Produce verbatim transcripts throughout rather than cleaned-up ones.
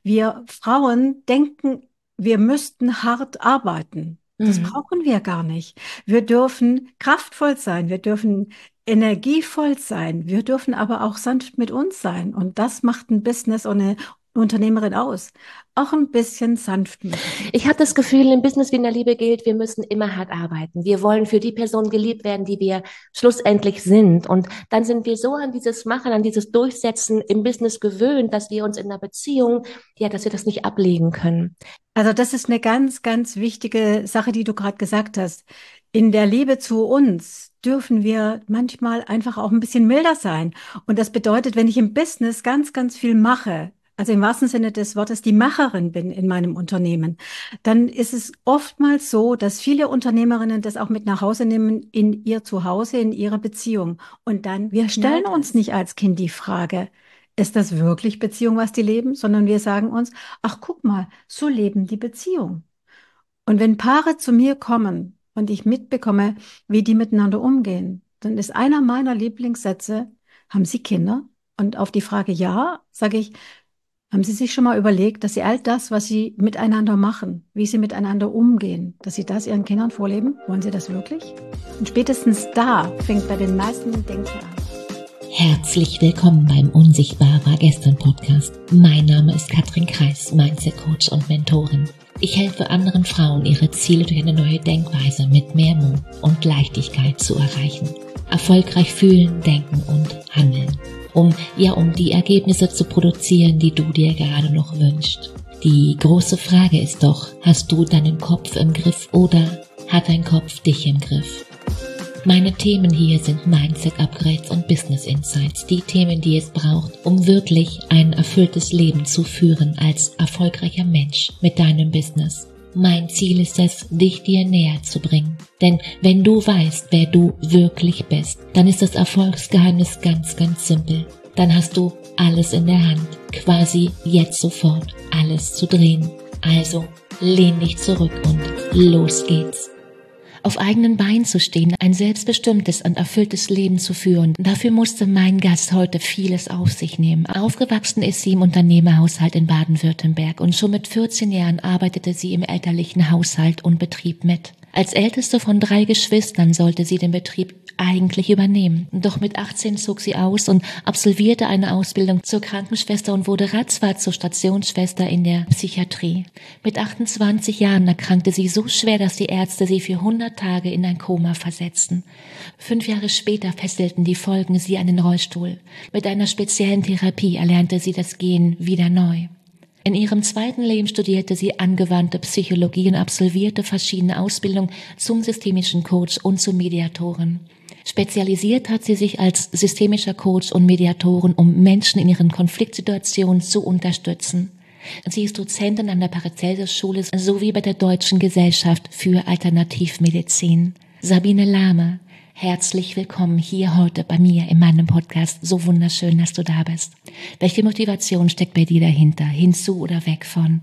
Wir Frauen denken, wir müssten hart arbeiten. Das Mhm. brauchen wir gar nicht. Wir dürfen kraftvoll sein, wir dürfen energievoll sein, wir dürfen aber auch sanft mit uns sein. Und das macht ein Business und eine Unternehmerin aus. Auch ein bisschen Sanftmütigkeit Ich zu habe das sein. Gefühl, im Business wie in der Liebe gilt, wir müssen immer hart arbeiten. Wir wollen für die Person geliebt werden, die wir schlussendlich sind. Und dann sind wir so an dieses Machen, an dieses Durchsetzen im Business gewöhnt, dass wir uns in einer Beziehung, ja, dass wir das nicht ablegen können. Also das ist eine ganz, ganz wichtige Sache, die du gerade gesagt hast. In der Liebe zu uns dürfen wir manchmal einfach auch ein bisschen milder sein. Und das bedeutet, wenn ich im Business ganz, ganz viel mache, also im wahrsten Sinne des Wortes die Macherin bin in meinem Unternehmen, dann ist es oftmals so, dass viele Unternehmerinnen das auch mit nach Hause nehmen in ihr Zuhause, in ihrer Beziehung. Und dann, wir stellen uns nicht als Kind die Frage, ist das wirklich Beziehung, was die leben, sondern wir sagen uns, ach, guck mal, so leben die Beziehung. Und wenn Paare zu mir kommen und ich mitbekomme, wie die miteinander umgehen, dann ist einer meiner Lieblingssätze, haben Sie Kinder? Und auf die Frage ja, sage ich, haben Sie sich schon mal überlegt, dass Sie all das, was Sie miteinander machen, wie Sie miteinander umgehen, dass Sie das Ihren Kindern vorleben? Wollen Sie das wirklich? Und spätestens da fängt bei den meisten Denken an. Herzlich willkommen beim Unsichtbar war gestern Podcast. Mein Name ist Katrin Kreis, Mindset Coach und Mentorin. Ich helfe anderen Frauen, ihre Ziele durch eine neue Denkweise mit mehr Mut und Leichtigkeit zu erreichen. Erfolgreich fühlen, denken und handeln. Um, ja, um die Ergebnisse zu produzieren, die du dir gerade noch wünschst. Die große Frage ist doch, hast du deinen Kopf im Griff oder hat dein Kopf dich im Griff? Meine Themen hier sind Mindset-Upgrades und Business-Insights, die Themen, die es braucht, um wirklich ein erfülltes Leben zu führen als erfolgreicher Mensch mit deinem Business. Mein Ziel ist es, dich dir näher zu bringen. Denn wenn du weißt, wer du wirklich bist, dann ist das Erfolgsgeheimnis ganz, ganz simpel. Dann hast du alles in der Hand, quasi jetzt sofort alles zu drehen. Also lehn dich zurück und los geht's. Auf eigenen Beinen zu stehen, ein selbstbestimmtes und erfülltes Leben zu führen. Dafür musste mein Gast heute vieles auf sich nehmen. Aufgewachsen ist sie im Unternehmerhaushalt in Baden-Württemberg und schon mit vierzehn Jahren arbeitete sie im elterlichen Haushalt und Betrieb mit. Als älteste von drei Geschwistern sollte sie den Betrieb eigentlich übernehmen. Doch mit achtzehn zog sie aus und absolvierte eine Ausbildung zur Krankenschwester und wurde ratzfatz zur Stationsschwester in der Psychiatrie. Mit achtundzwanzig Jahren erkrankte sie so schwer, dass die Ärzte sie für hundert Tage in ein Koma versetzten. Fünf Jahre später fesselten die Folgen sie an den Rollstuhl. Mit einer speziellen Therapie erlernte sie das Gehen wieder neu. In ihrem zweiten Leben studierte sie angewandte Psychologie und absolvierte verschiedene Ausbildungen zum systemischen Coach und zur Mediatorin. Spezialisiert hat sie sich als systemischer Coach und Mediatorin, um Menschen in ihren Konfliktsituationen zu unterstützen. Sie ist Dozentin an der Paracelsus-Schule sowie bei der Deutschen Gesellschaft für Alternativmedizin. Sabine Lahme, herzlich willkommen hier heute bei mir in meinem Podcast. So wunderschön, dass du da bist. Welche Motivation steckt bei dir dahinter? Hinzu oder weg von?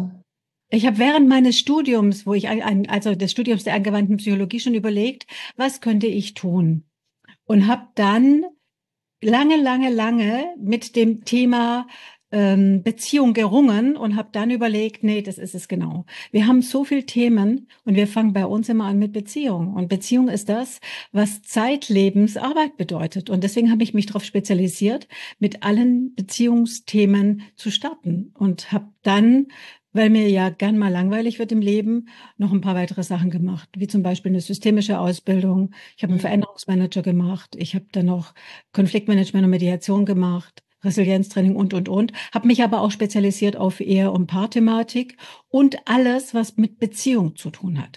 Ich habe während meines Studiums, wo ich ein, also des Studiums der angewandten Psychologie schon überlegt, was könnte ich tun? Und habe dann lange, lange, lange mit dem Thema ähm, Beziehung gerungen und habe dann überlegt, nee, das ist es genau. Wir haben so viele Themen und wir fangen bei uns immer an mit Beziehung. Und Beziehung ist das, was zeitlebens Arbeit bedeutet. Und deswegen habe ich mich darauf spezialisiert, mit allen Beziehungsthemen zu starten und habe dann, weil mir ja gern mal langweilig wird im Leben, noch ein paar weitere Sachen gemacht, wie zum Beispiel eine systemische Ausbildung. Ich habe einen Veränderungsmanager gemacht. Ich habe dann noch Konfliktmanagement und Mediation gemacht, Resilienztraining und, und, und. Habe mich aber auch spezialisiert auf Ehe- und Paarthematik und alles, was mit Beziehung zu tun hat.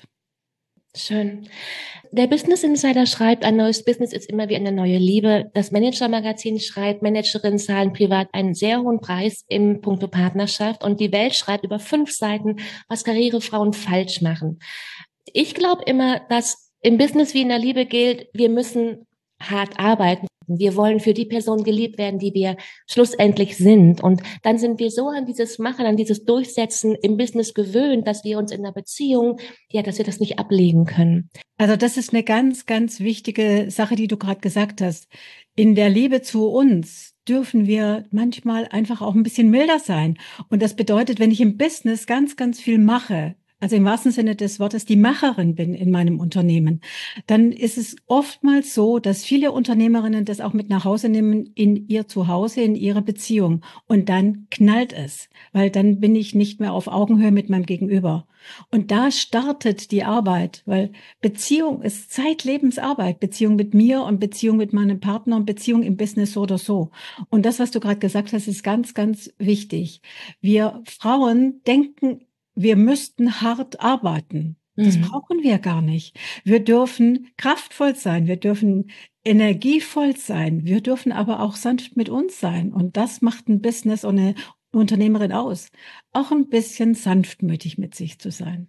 Schön. Der Business Insider schreibt, ein neues Business ist immer wie eine neue Liebe. Das Manager-Magazin schreibt, Managerinnen zahlen privat einen sehr hohen Preis im Punkto Partnerschaft. Und die Welt schreibt über fünf Seiten, was Karrierefrauen falsch machen. Ich glaube immer, dass im Business wie in der Liebe gilt, wir müssen hart arbeiten. Wir wollen für die Person geliebt werden, die wir schlussendlich sind. Und dann sind wir so an dieses Machen, an dieses Durchsetzen im Business gewöhnt, dass wir uns in einer Beziehung, ja, dass wir das nicht ablegen können. Also das ist eine ganz, ganz wichtige Sache, die du gerade gesagt hast. In der Liebe zu uns dürfen wir manchmal einfach auch ein bisschen milder sein. Und das bedeutet, wenn ich im Business ganz, ganz viel mache, also im wahrsten Sinne des Wortes die Macherin bin in meinem Unternehmen, dann ist es oftmals so, dass viele Unternehmerinnen das auch mit nach Hause nehmen in ihr Zuhause, in ihre Beziehung. Und dann knallt es, weil dann bin ich nicht mehr auf Augenhöhe mit meinem Gegenüber. Und da startet die Arbeit, weil Beziehung ist Zeitlebensarbeit, Beziehung mit mir und Beziehung mit meinem Partner und Beziehung im Business so oder so. Und das, was du gerade gesagt hast, ist ganz, ganz wichtig. Wir Frauen denken, wir müssten hart arbeiten. Das Mhm. brauchen wir gar nicht. Wir dürfen kraftvoll sein, wir dürfen energievoll sein, wir dürfen aber auch sanft mit uns sein. Und das macht ein Business und eine Unternehmerin aus, auch ein bisschen sanftmütig mit sich zu sein.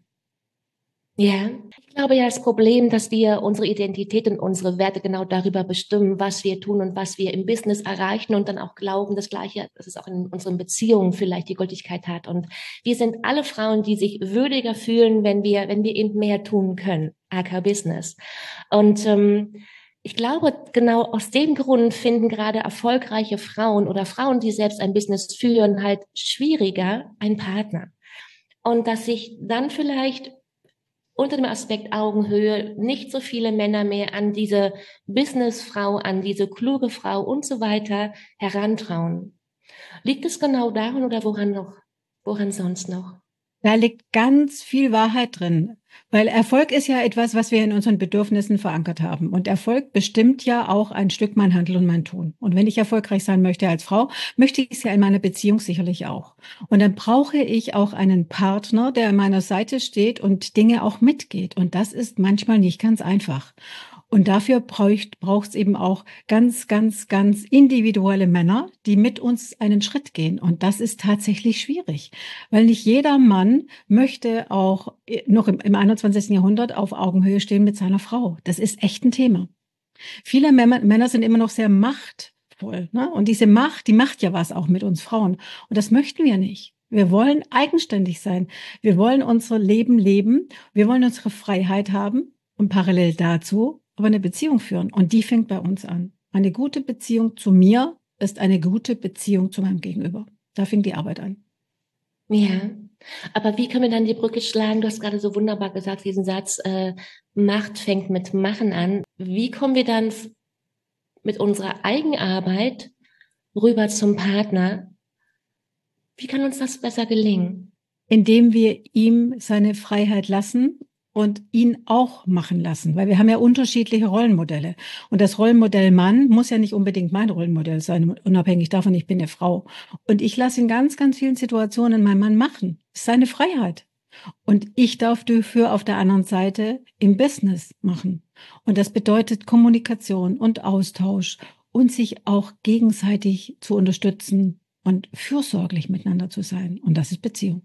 Ja, ich glaube ja, das Problem, dass wir unsere Identität und unsere Werte genau darüber bestimmen, was wir tun und was wir im Business erreichen und dann auch glauben, das Gleiche, dass es auch in unseren Beziehungen vielleicht die Gültigkeit hat. Und wir sind alle Frauen, die sich würdiger fühlen, wenn wir, wenn wir eben mehr tun können, aka Business. Und ähm, ich glaube, genau aus dem Grund finden gerade erfolgreiche Frauen oder Frauen, die selbst ein Business führen, halt schwieriger einen Partner. Und dass sich dann vielleicht unter dem Aspekt Augenhöhe nicht so viele Männer mehr an diese Businessfrau, an diese kluge Frau und so weiter herantrauen. Liegt es genau daran oder woran noch? Woran sonst noch? Da liegt ganz viel Wahrheit drin, weil Erfolg ist ja etwas, was wir in unseren Bedürfnissen verankert haben. Und Erfolg bestimmt ja auch ein Stück mein Handeln und mein Tun. Und wenn ich erfolgreich sein möchte als Frau, möchte ich es ja in meiner Beziehung sicherlich auch. Und dann brauche ich auch einen Partner, der an meiner Seite steht und Dinge auch mitgeht. Und das ist manchmal nicht ganz einfach. Und dafür braucht braucht es eben auch ganz, ganz, ganz individuelle Männer, die mit uns einen Schritt gehen. Und das ist tatsächlich schwierig, weil nicht jeder Mann möchte auch noch im, im einundzwanzigsten Jahrhundert auf Augenhöhe stehen mit seiner Frau. Das ist echt ein Thema. Viele Männer, Männer sind immer noch sehr machtvoll, ne? Und diese Macht, die macht ja was auch mit uns Frauen. Und das möchten wir nicht. Wir wollen eigenständig sein. Wir wollen unser Leben leben. Wir wollen unsere Freiheit haben und parallel dazu aber eine Beziehung führen. Und die fängt bei uns an. Eine gute Beziehung zu mir ist eine gute Beziehung zu meinem Gegenüber. Da fängt die Arbeit an. Ja, aber wie können wir dann die Brücke schlagen? Du hast gerade so wunderbar gesagt, diesen Satz, äh, Macht fängt mit Machen an. Wie kommen wir dann f- mit unserer Eigenarbeit rüber zum Partner? Wie kann uns das besser gelingen? Indem wir ihm seine Freiheit lassen und ihn auch machen lassen, weil wir haben ja unterschiedliche Rollenmodelle. Und das Rollenmodell Mann muss ja nicht unbedingt mein Rollenmodell sein, unabhängig davon, ich bin eine Frau. Und ich lasse in ganz, ganz vielen Situationen meinen Mann machen. Das ist seine Freiheit. Und ich darf dafür auf der anderen Seite im Business machen. Und das bedeutet Kommunikation und Austausch und sich auch gegenseitig zu unterstützen und fürsorglich miteinander zu sein. Und das ist Beziehung.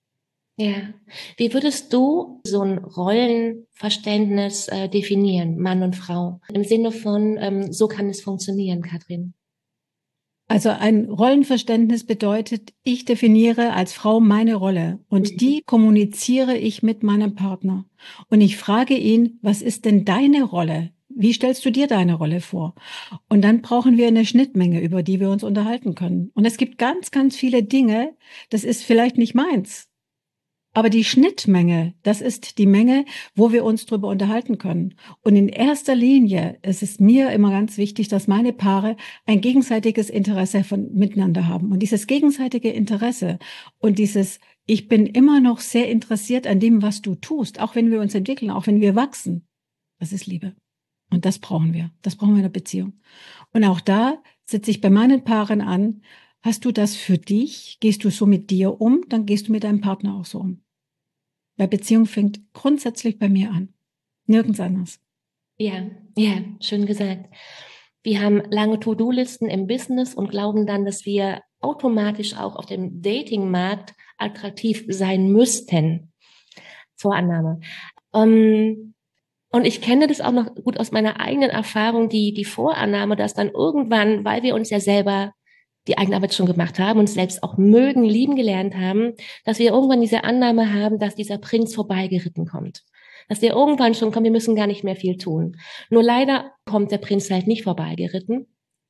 Ja. Wie würdest du so ein Rollenverständnis äh, definieren, Mann und Frau? Im Sinne von, ähm, so kann es funktionieren, Katrin. Also ein Rollenverständnis bedeutet, ich definiere als Frau meine Rolle und Mhm. die kommuniziere ich mit meinem Partner. Und ich frage ihn, was ist denn deine Rolle? Wie stellst du dir deine Rolle vor? Und dann brauchen wir eine Schnittmenge, über die wir uns unterhalten können. Und es gibt ganz, ganz viele Dinge, das ist vielleicht nicht meins. Aber die Schnittmenge, das ist die Menge, wo wir uns drüber unterhalten können. Und in erster Linie ist es mir immer ganz wichtig, dass meine Paare ein gegenseitiges Interesse von miteinander haben. Und dieses gegenseitige Interesse und dieses, ich bin immer noch sehr interessiert an dem, was du tust, auch wenn wir uns entwickeln, auch wenn wir wachsen, das ist Liebe. Und das brauchen wir. Das brauchen wir in der Beziehung. Und auch da sitze ich bei meinen Paaren an. Hast du das für dich? Gehst du so mit dir um? Dann gehst du mit deinem Partner auch so um. Weil Beziehung fängt grundsätzlich bei mir an. Nirgends anders. Ja, ja, schön gesagt. Wir haben lange To-Do-Listen im Business und glauben dann, dass wir automatisch auch auf dem Datingmarkt attraktiv sein müssten. Vorannahme. Ähm, Und ich kenne das auch noch gut aus meiner eigenen Erfahrung, die, die Vorannahme, dass dann irgendwann, weil wir uns ja selber die eigene Arbeit schon gemacht haben, uns selbst auch mögen, lieben gelernt haben, dass wir irgendwann diese Annahme haben, dass dieser Prinz vorbeigeritten kommt. Dass der irgendwann schon kommt, wir müssen gar nicht mehr viel tun. Nur leider kommt der Prinz halt nicht vorbeigeritten.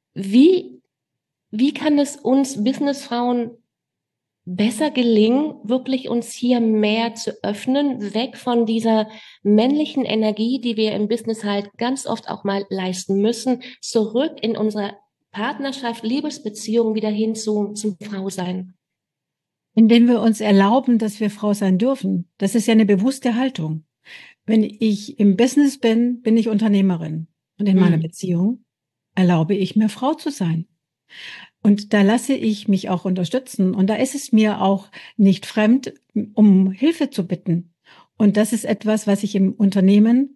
Wie, wie kann es uns Businessfrauen besser gelingen, wirklich uns hier mehr zu öffnen, weg von dieser männlichen Energie, die wir im Business halt ganz oft auch mal leisten müssen, zurück in unsere Partnerschaft, Liebesbeziehung wieder hin zu, zum Frausein? Indem wir uns erlauben, dass wir Frau sein dürfen. Das ist ja eine bewusste Haltung. Wenn ich im Business bin, bin ich Unternehmerin. Und in mhm. meiner Beziehung erlaube ich mir, Frau zu sein. Und da lasse ich mich auch unterstützen. Und da ist es mir auch nicht fremd, um Hilfe zu bitten. Und das ist etwas, was ich im Unternehmen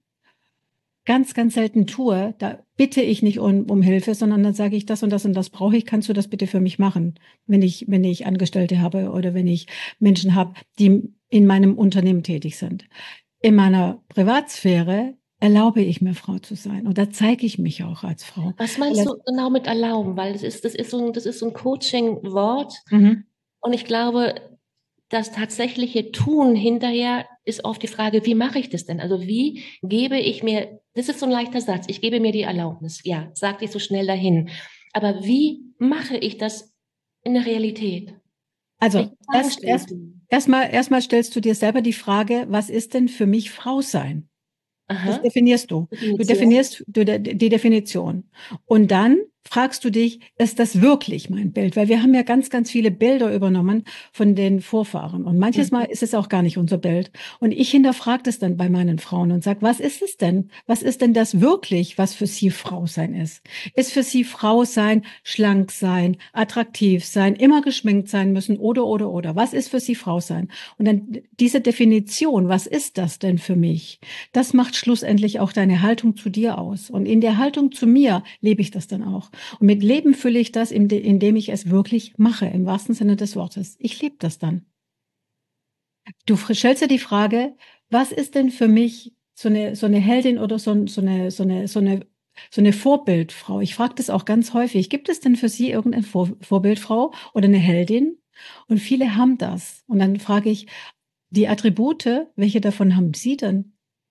ganz, ganz selten tue. Da bitte ich nicht um, um Hilfe, sondern dann sage ich, das und das und das brauche ich. Kannst du das bitte für mich machen? Wenn ich, wenn ich Angestellte habe oder wenn ich Menschen habe, die in meinem Unternehmen tätig sind. In meiner Privatsphäre erlaube ich mir, Frau zu sein. Und da zeige ich mich auch als Frau. Was meinst du genau mit erlauben? Weil das ist, das ist so ein, das ist so ein Coaching-Wort. Mhm. Und ich glaube, das tatsächliche Tun hinterher ist oft die Frage, wie mache ich das denn? Also wie gebe ich mir, das ist so ein leichter Satz, ich gebe mir die Erlaubnis. Ja, sag dich so schnell dahin. Aber wie mache ich das in der Realität? Also erst, erst, erstmal, erstmal stellst du dir selber die Frage, was ist denn für mich Frau sein? Aha. Das definierst du. Definition. Du definierst du, die Definition. Und dann fragst du dich, ist das wirklich mein Bild? Weil wir haben ja ganz, ganz viele Bilder übernommen von den Vorfahren. Und manches Mal ist es auch gar nicht unser Bild. Und ich hinterfrage das dann bei meinen Frauen und sage, was ist es denn? Was ist denn das wirklich, was für sie Frau sein ist? Ist für sie Frau sein, schlank sein, attraktiv sein, immer geschminkt sein müssen oder, oder, oder? Was ist für sie Frau sein? Und dann diese Definition, was ist das denn für mich? Das macht schlussendlich auch deine Haltung zu dir aus. Und in der Haltung zu mir lebe ich das dann auch. Und mit Leben fülle ich das, indem ich es wirklich mache, im wahrsten Sinne des Wortes. Ich lebe das dann. Du stellst dir die Frage, was ist denn für mich so eine, so eine Heldin oder so, so, eine, so, eine, so, eine, so eine Vorbildfrau? Ich frage das auch ganz häufig. Gibt es denn für Sie irgendeine Vor Vorbildfrau oder eine Heldin? Und viele haben das. Und dann frage ich, die Attribute, welche davon haben Sie denn?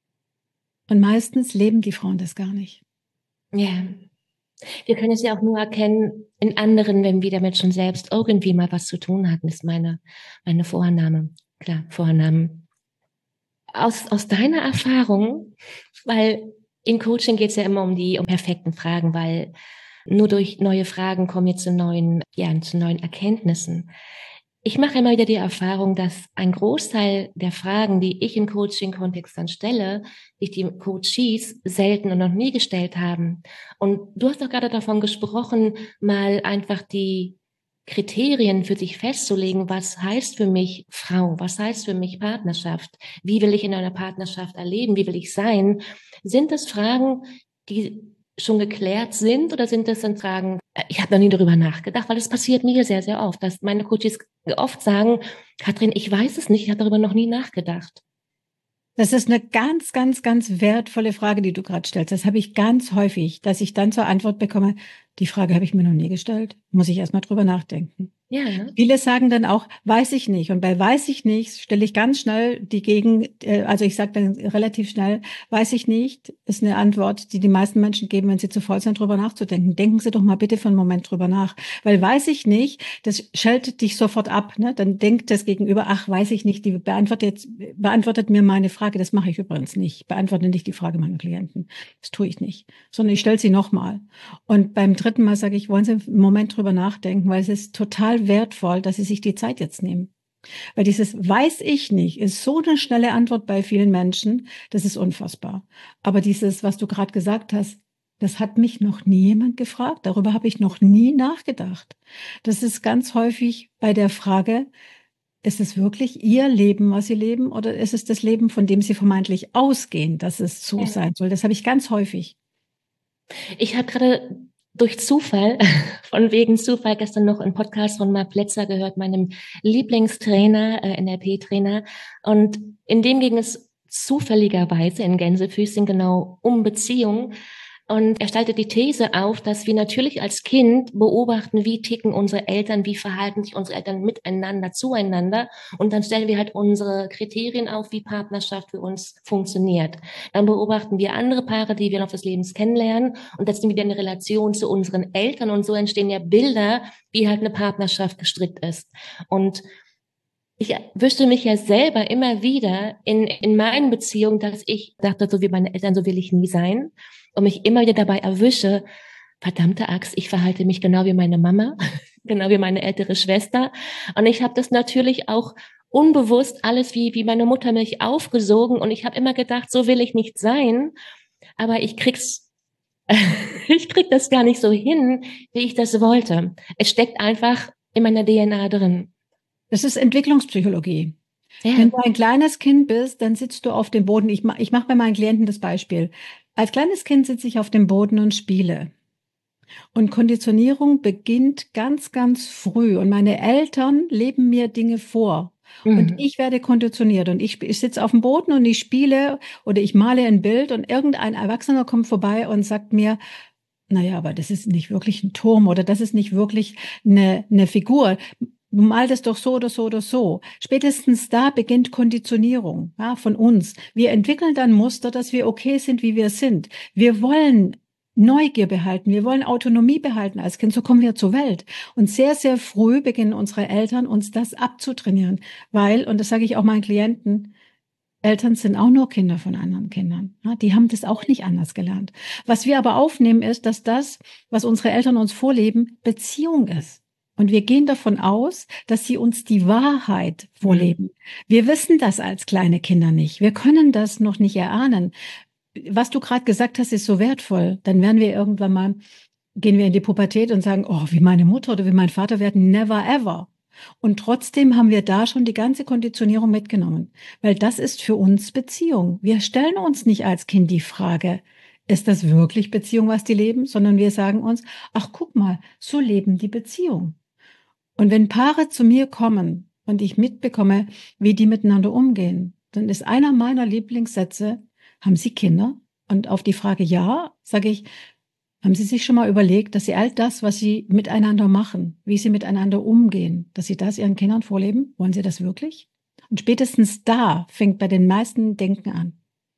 Und meistens leben die Frauen das gar nicht. Ja. Wir können es ja auch nur erkennen in anderen, wenn wir damit schon selbst irgendwie mal was zu tun hatten, ist meine, meine Vorannahme. Klar, Vorannahme. Aus, aus deiner Erfahrung, weil im Coaching geht es ja immer um die um perfekten Fragen, weil nur durch neue Fragen kommen wir zu neuen, ja, zu neuen Erkenntnissen. Ich mache immer wieder die Erfahrung, dass ein Großteil der Fragen, die ich im Coaching-Kontext dann stelle, sich die Coaches selten und noch nie gestellt haben. Und du hast doch gerade davon gesprochen, mal einfach die Kriterien für sich festzulegen, was heißt für mich Frau, was heißt für mich Partnerschaft, wie will ich in einer Partnerschaft erleben, wie will ich sein? Sind das Fragen, die schon geklärt sind oder sind das dann Fragen, ich habe noch nie darüber nachgedacht, weil es passiert mir sehr, sehr oft, dass meine Coaches oft sagen, Katrin, ich weiß es nicht, ich habe darüber noch nie nachgedacht. Das ist eine ganz, ganz, ganz wertvolle Frage, die du gerade stellst. Das habe ich ganz häufig, dass ich dann zur Antwort bekomme, die Frage habe ich mir noch nie gestellt, muss ich erstmal drüber nachdenken. Ja, ne? Viele sagen dann auch, weiß ich nicht. Und bei weiß ich nicht stelle ich ganz schnell die Gegen, also ich sage dann relativ schnell, weiß ich nicht, ist eine Antwort, die die meisten Menschen geben, wenn sie zu faul sind, drüber nachzudenken. Denken Sie doch mal bitte für einen Moment drüber nach. Weil weiß ich nicht, das schaltet dich sofort ab. Ne? Dann denkt das Gegenüber, ach, weiß ich nicht, die beantwortet, jetzt, beantwortet mir meine Frage. Das mache ich übrigens nicht. Ich beantworte nicht die Frage meiner Klienten. Das tue ich nicht. Sondern ich stelle sie nochmal. Und beim dritten Mal sage ich, wollen Sie einen Moment drüber nachdenken, weil es ist total wertvoll, dass Sie sich die Zeit jetzt nehmen. Weil dieses weiß ich nicht ist so eine schnelle Antwort bei vielen Menschen, das ist unfassbar. Aber dieses, was du gerade gesagt hast, das hat mich noch nie jemand gefragt. Darüber habe ich noch nie nachgedacht. Das ist ganz häufig bei der Frage, ist es wirklich Ihr Leben, was Sie leben, oder ist es das Leben, von dem Sie vermeintlich ausgehen, dass es so sein soll? Das habe ich ganz häufig. Ich habe gerade durch Zufall, von wegen Zufall, gestern noch einen Podcast von Marc Plätzer gehört, meinem Lieblingstrainer, äh, N L P-Trainer. Und in dem ging es zufälligerweise in Gänsefüßchen genau um Beziehung. Und er stellte die These auf, dass wir natürlich als Kind beobachten, wie ticken unsere Eltern, wie verhalten sich unsere Eltern miteinander, zueinander. Und dann stellen wir halt unsere Kriterien auf, wie Partnerschaft für uns funktioniert. Dann beobachten wir andere Paare, die wir noch des Lebens kennenlernen und setzen wieder eine Relation zu unseren Eltern. Und so entstehen ja Bilder, wie halt eine Partnerschaft gestrickt ist. Und ich wüsste mich ja selber immer wieder in, in meinen Beziehungen, dass ich dachte, so wie meine Eltern, so will ich nie sein. Und mich immer wieder dabei erwische, verdammte Axt, ich verhalte mich genau wie meine Mama, genau wie meine ältere Schwester. Und ich habe das natürlich auch unbewusst alles wie, wie meine Mutter mich aufgesogen. Und ich habe immer gedacht, so will ich nicht sein. Aber ich krieg's, ich krieg das gar nicht so hin, wie ich das wollte. Es steckt einfach in meiner D N A drin. Das ist Entwicklungspsychologie. Ja. Wenn du ein kleines Kind bist, dann sitzt du auf dem Boden. Ich, ma- ich mache bei meinen Klienten das Beispiel. Als kleines Kind sitze ich auf dem Boden und spiele. Und Konditionierung beginnt ganz, ganz früh. Und meine Eltern leben mir Dinge vor. Mhm. Und ich werde konditioniert. Und ich, ich sitze auf dem Boden und ich spiele oder ich male ein Bild und irgendein Erwachsener kommt vorbei und sagt mir, naja, aber das ist nicht wirklich ein Turm oder das ist nicht wirklich eine, eine Figur. Du malst es doch so oder so oder so. Spätestens da beginnt Konditionierung, ja, von uns. Wir entwickeln dann Muster, dass wir okay sind, wie wir sind. Wir wollen Neugier behalten, wir wollen Autonomie behalten als Kind, so kommen wir zur Welt. Und sehr, sehr früh beginnen unsere Eltern uns das abzutrainieren, weil, und das sage ich auch meinen Klienten, Eltern sind auch nur Kinder von anderen Kindern. Ja, die haben das auch nicht anders gelernt. Was wir aber aufnehmen, ist, dass das, was unsere Eltern uns vorleben, Beziehung ist. Und wir gehen davon aus, dass sie uns die Wahrheit vorleben. Wir wissen das als kleine Kinder nicht. Wir können das noch nicht erahnen. Was du gerade gesagt hast, ist so wertvoll. Dann werden wir irgendwann mal, gehen wir in die Pubertät und sagen, oh, wie meine Mutter oder wie mein Vater werden, never ever. Und trotzdem haben wir da schon die ganze Konditionierung mitgenommen, weil das ist für uns Beziehung. Wir stellen uns nicht als Kind die Frage, ist das wirklich Beziehung, was die leben, sondern wir sagen uns, ach guck mal, so leben die Beziehung. Und wenn Paare zu mir kommen und ich mitbekomme, wie die miteinander umgehen, dann ist einer meiner Lieblingssätze, haben Sie Kinder? Und auf die Frage ja, sage ich, haben Sie sich schon mal überlegt, dass Sie all das, was Sie miteinander machen, wie Sie miteinander umgehen, dass Sie das Ihren Kindern vorleben? Wollen Sie das wirklich? Und spätestens da fängt bei den meisten Denken an.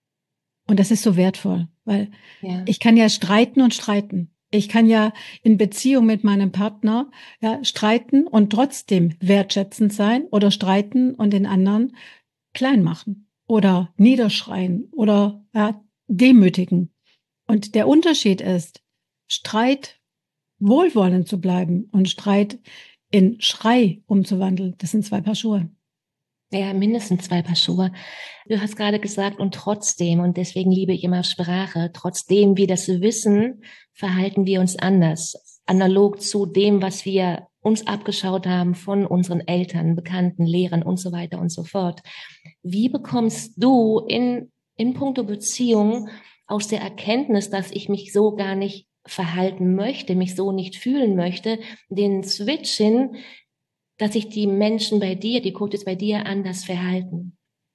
Und das ist so wertvoll, weil Ja. ich kann ja streiten und streiten. Ich kann ja in Beziehung mit meinem Partner ja, streiten und trotzdem wertschätzend sein oder streiten und den anderen klein machen oder niederschreien oder ja, demütigen. Und der Unterschied ist, Streit wohlwollend zu bleiben und Streit in Schrei umzuwandeln. Das sind zwei Paar Schuhe. Ja, mindestens zwei Paar Schuhe. Du hast gerade gesagt, und trotzdem, und deswegen liebe ich immer Sprache, trotzdem wir das wissen, verhalten wir uns anders. Analog zu dem, was wir uns abgeschaut haben von unseren Eltern, Bekannten, Lehrern und so weiter und so fort. Wie bekommst du in, in puncto Beziehung aus der Erkenntnis, dass ich mich so gar nicht verhalten möchte, mich so nicht fühlen möchte, den Switch hin, dass sich die Menschen bei dir, die Coaches bei dir anders verhalten?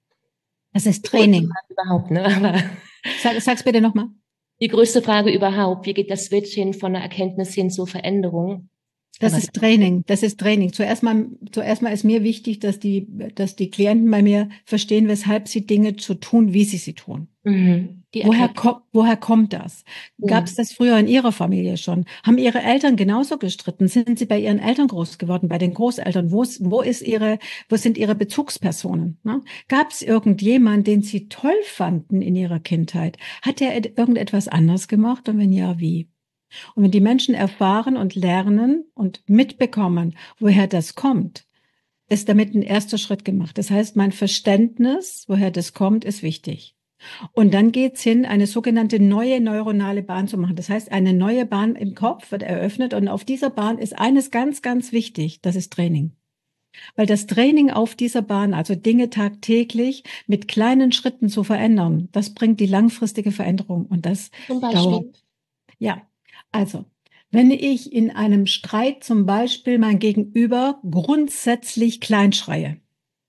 Das ist Training. Überhaupt, ne? Aber Sag, sag's bitte nochmal. die größte Frage überhaupt, wie geht das Switch hin von der Erkenntnis hin zur Veränderung? Das Aber ist Training, das ist Training. Zuerst mal, zuerst mal ist mir wichtig, dass die, dass die Klienten bei mir verstehen, weshalb sie Dinge so tun, wie sie sie tun. Mhm. Die Woher, Erkenntnis. ko woher kommt das? Ja. Gab es das früher in Ihrer Familie schon? Haben Ihre Eltern genauso gestritten? Sind Sie bei Ihren Eltern groß geworden, bei den Großeltern? Wo, ist, wo, ist ihre, wo sind Ihre Bezugspersonen? Ne? Gab es irgendjemanden, den Sie toll fanden in Ihrer Kindheit? Hat er irgendetwas anders gemacht? Und wenn ja, wie? Und wenn die Menschen erfahren und lernen und mitbekommen, woher das kommt, ist damit ein erster Schritt gemacht. Das heißt, mein Verständnis, woher das kommt, ist wichtig. Und dann geht's hin, eine sogenannte neue neuronale Bahn zu machen. Das heißt, eine neue Bahn im Kopf wird eröffnet und auf dieser Bahn ist eines ganz, ganz wichtig, das ist Training. Weil das Training auf dieser Bahn, also Dinge tagtäglich mit kleinen Schritten zu verändern, das bringt die langfristige Veränderung und das Zum Beispiel. dauert. Ja, also, wenn ich in einem Streit zum Beispiel mein Gegenüber grundsätzlich kleinschreie,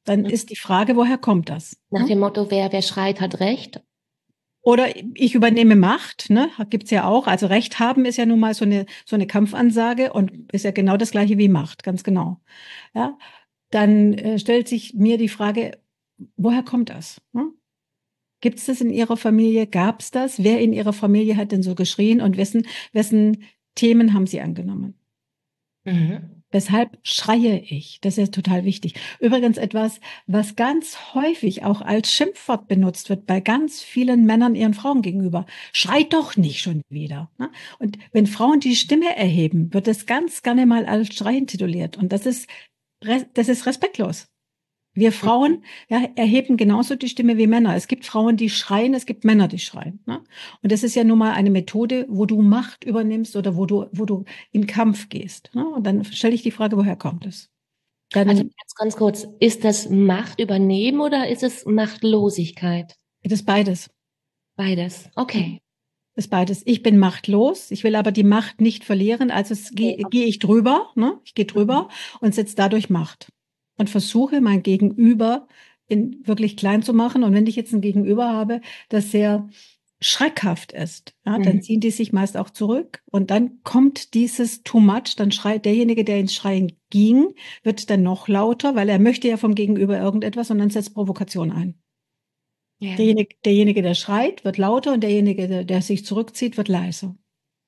dann ist die Frage, woher kommt das? Nach dem Motto, wer, wer schreit, hat Recht. Oder ich übernehme Macht, ne? Gibt's ja auch. Also Recht haben ist ja nun mal so eine, so eine Kampfansage und ist ja genau das Gleiche wie Macht, ganz genau. Ja? Dann äh, stellt sich mir die Frage, woher kommt das? Hm? Gibt es das in Ihrer Familie? Gab es das? Wer in Ihrer Familie hat denn so geschrien und wessen, wessen Themen haben Sie angenommen? Mhm. Weshalb schreie ich? Das ist total wichtig. Übrigens etwas, was ganz häufig auch als Schimpfwort benutzt wird bei ganz vielen Männern ihren Frauen gegenüber. Schreit doch nicht schon wieder. Ne? Und wenn Frauen die Stimme erheben, wird es ganz gerne mal als Schreien tituliert. Und das ist, das ist respektlos. Wir Frauen ja, erheben genauso die Stimme wie Männer. Es gibt Frauen, die schreien, es gibt Männer, die schreien. Ne? Und das ist ja nun mal eine Methode, wo du Macht übernimmst oder wo du, wo du in Kampf gehst. Ne? Und dann stelle ich die Frage, woher kommt es? Dann, also ganz, ganz kurz, ist das Macht übernehmen oder ist es Machtlosigkeit? Das ist beides. Beides, okay. Das ist beides. Ich bin machtlos, ich will aber die Macht nicht verlieren, also gehe Okay. geh ich drüber, ne? Ich gehe drüber mhm. und setze dadurch Macht. Und versuche, mein Gegenüber in wirklich klein zu machen. Und wenn ich jetzt ein Gegenüber habe, das sehr schreckhaft ist, ja, mhm. dann ziehen die sich meist auch zurück. Und dann kommt dieses too much, dann schreit derjenige, der ins Schreien ging, wird dann noch lauter, weil er möchte ja vom Gegenüber irgendetwas und dann setzt Provokation ein. Ja. Derjenige, derjenige, der schreit, wird lauter und derjenige, der, der sich zurückzieht, wird leiser.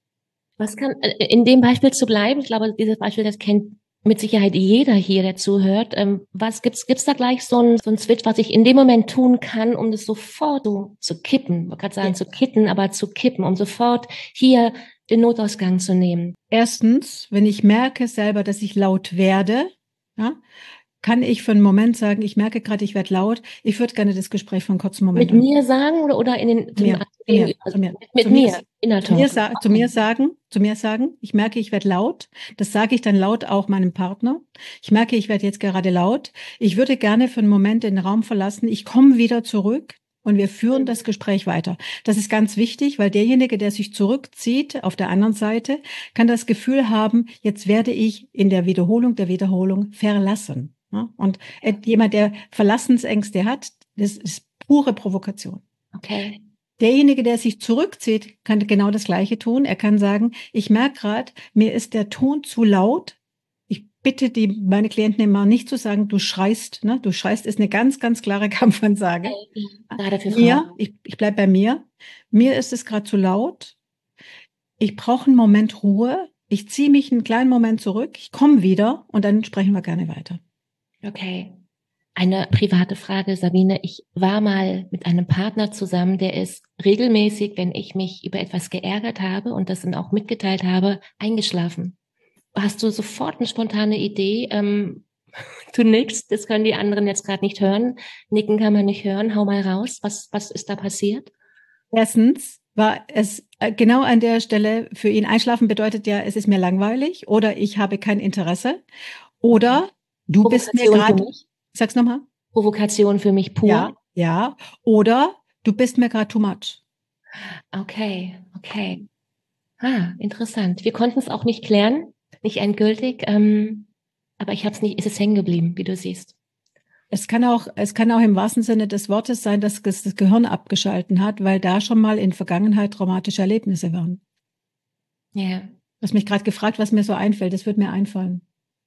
Was kann, in dem Beispiel zu bleiben, ich glaube, dieses Beispiel, das kennt mit Sicherheit jeder hier, der zuhört. Ähm, was gibt's, gibt's da gleich so ein, so ein Switch, was ich in dem Moment tun kann, um das sofort so zu kippen? Ich wollte gerade sagen, ja. zu kitten, aber zu kippen, um sofort hier den Notausgang zu nehmen. Erstens, wenn ich merke selber, dass ich laut werde, ja, kann ich für einen Moment sagen, ich merke gerade, ich werde laut, ich würde gerne das Gespräch für einen kurzen Moment. Mit mir sagen oder, oder in den, zu mir, zu mir, also zu mir, mit zu mir, mir, zu mir, sa zu mir sagen, zu mir sagen, ich merke, ich werde laut, das sage ich dann laut auch meinem Partner. Ich merke, ich werde jetzt gerade laut. Ich würde gerne für einen Moment den Raum verlassen. Ich komme wieder zurück. Und wir führen das Gespräch weiter. Das ist ganz wichtig, weil derjenige, der sich zurückzieht auf der anderen Seite, kann das Gefühl haben, jetzt werde ich in der Wiederholung der Wiederholung verlassen. Und jemand, der Verlassensängste hat, das ist pure Provokation. Okay. Derjenige, der sich zurückzieht, kann genau das Gleiche tun. Er kann sagen, ich merke gerade, mir ist der Ton zu laut. Ich bitte die, meine Klienten immer nicht zu sagen, du schreist. Ne? Du schreist ist eine ganz, ganz klare Kampfansage. Gerade für mir, Frauen. ich, ich bleibe bei mir. Mir ist es gerade zu laut. Ich brauche einen Moment Ruhe. Ich ziehe mich einen kleinen Moment zurück. Ich komme wieder und dann sprechen wir gerne weiter. Okay. Eine private Frage, Sabine. Ich war mal mit einem Partner zusammen, der ist regelmäßig, wenn ich mich über etwas geärgert habe und das dann auch mitgeteilt habe, eingeschlafen. Hast du sofort eine spontane Idee? Ähm, du nickst, das können die anderen jetzt gerade nicht hören. Nicken kann man nicht hören. Hau mal raus. Was, was ist da passiert? Erstens war es genau an der Stelle für ihn, einschlafen bedeutet ja, es ist mir langweilig oder ich habe kein Interesse oder du bist mir gerade, sag's nochmal. Provokation für mich pur. Ja, ja. Oder du bist mir gerade too much. Okay, okay. Ah, interessant. Wir konnten es auch nicht klären, nicht endgültig, ähm, aber ich habe es nicht, ist es hängen geblieben, wie du siehst. Es kann auch, es kann auch im wahrsten Sinne des Wortes sein, dass das Gehirn abgeschalten hat, weil da schon mal in Vergangenheit traumatische Erlebnisse waren. Ja. Yeah. Du hast mich gerade gefragt, was mir so einfällt. Das wird mir einfallen.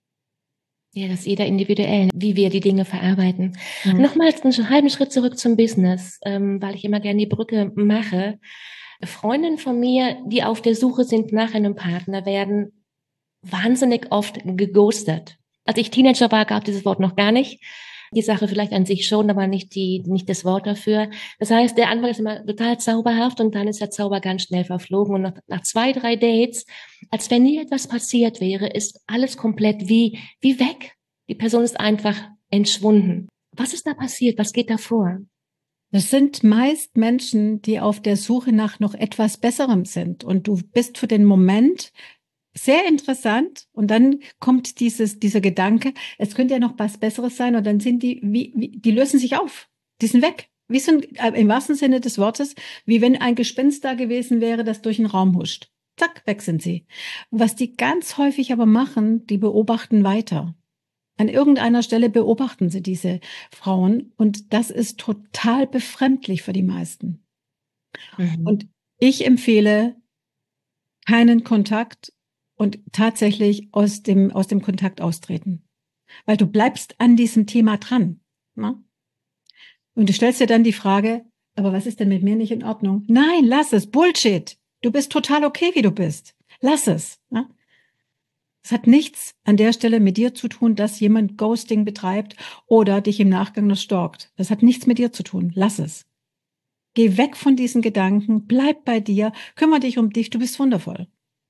Ja, das ist jeder individuell, wie wir die Dinge verarbeiten. Mhm. Nochmals einen halben Schritt zurück zum Business, ähm, weil ich immer gerne die Brücke mache. Freundinnen von mir, die auf der Suche sind nach einem Partner, werden wahnsinnig oft geghostet. Als ich Teenager war, gab dieses Wort noch gar nicht. Die Sache vielleicht an sich schon, aber nicht die, nicht das Wort dafür. Das heißt, der Anfang ist immer total zauberhaft und dann ist der Zauber ganz schnell verflogen und nach, nach zwei, drei Dates, als wenn nie etwas passiert wäre, ist alles komplett wie, wie weg. Die Person ist einfach entschwunden. Was ist da passiert? Was geht da vor? Das sind meist Menschen, die auf der Suche nach noch etwas Besserem sind und du bist für den Moment sehr interessant und dann kommt dieses, dieser Gedanke, es könnte ja noch was Besseres sein und dann sind die, wie, wie, die lösen sich auf, die sind weg. Wie so ein, im wahrsten Sinne des Wortes, wie wenn ein Gespenst da gewesen wäre, das durch den Raum huscht. Zack, weg sind sie. Was die ganz häufig aber machen, die beobachten weiter. An irgendeiner Stelle beobachten sie diese Frauen und das ist total befremdlich für die meisten. Mhm. Und ich empfehle keinen Kontakt und tatsächlich aus dem, aus dem Kontakt austreten. Weil du bleibst an diesem Thema dran. Ne? Und du stellst dir dann die Frage, aber was ist denn mit mir nicht in Ordnung? Nein, lass es, Bullshit. Du bist total okay, wie du bist. Lass es. Ne? Es hat nichts an der Stelle mit dir zu tun, dass jemand Ghosting betreibt oder dich im Nachgang noch stalkt. Das hat nichts mit dir zu tun. Lass es. Geh weg von diesen Gedanken, bleib bei dir, kümmere dich um dich, du bist wundervoll.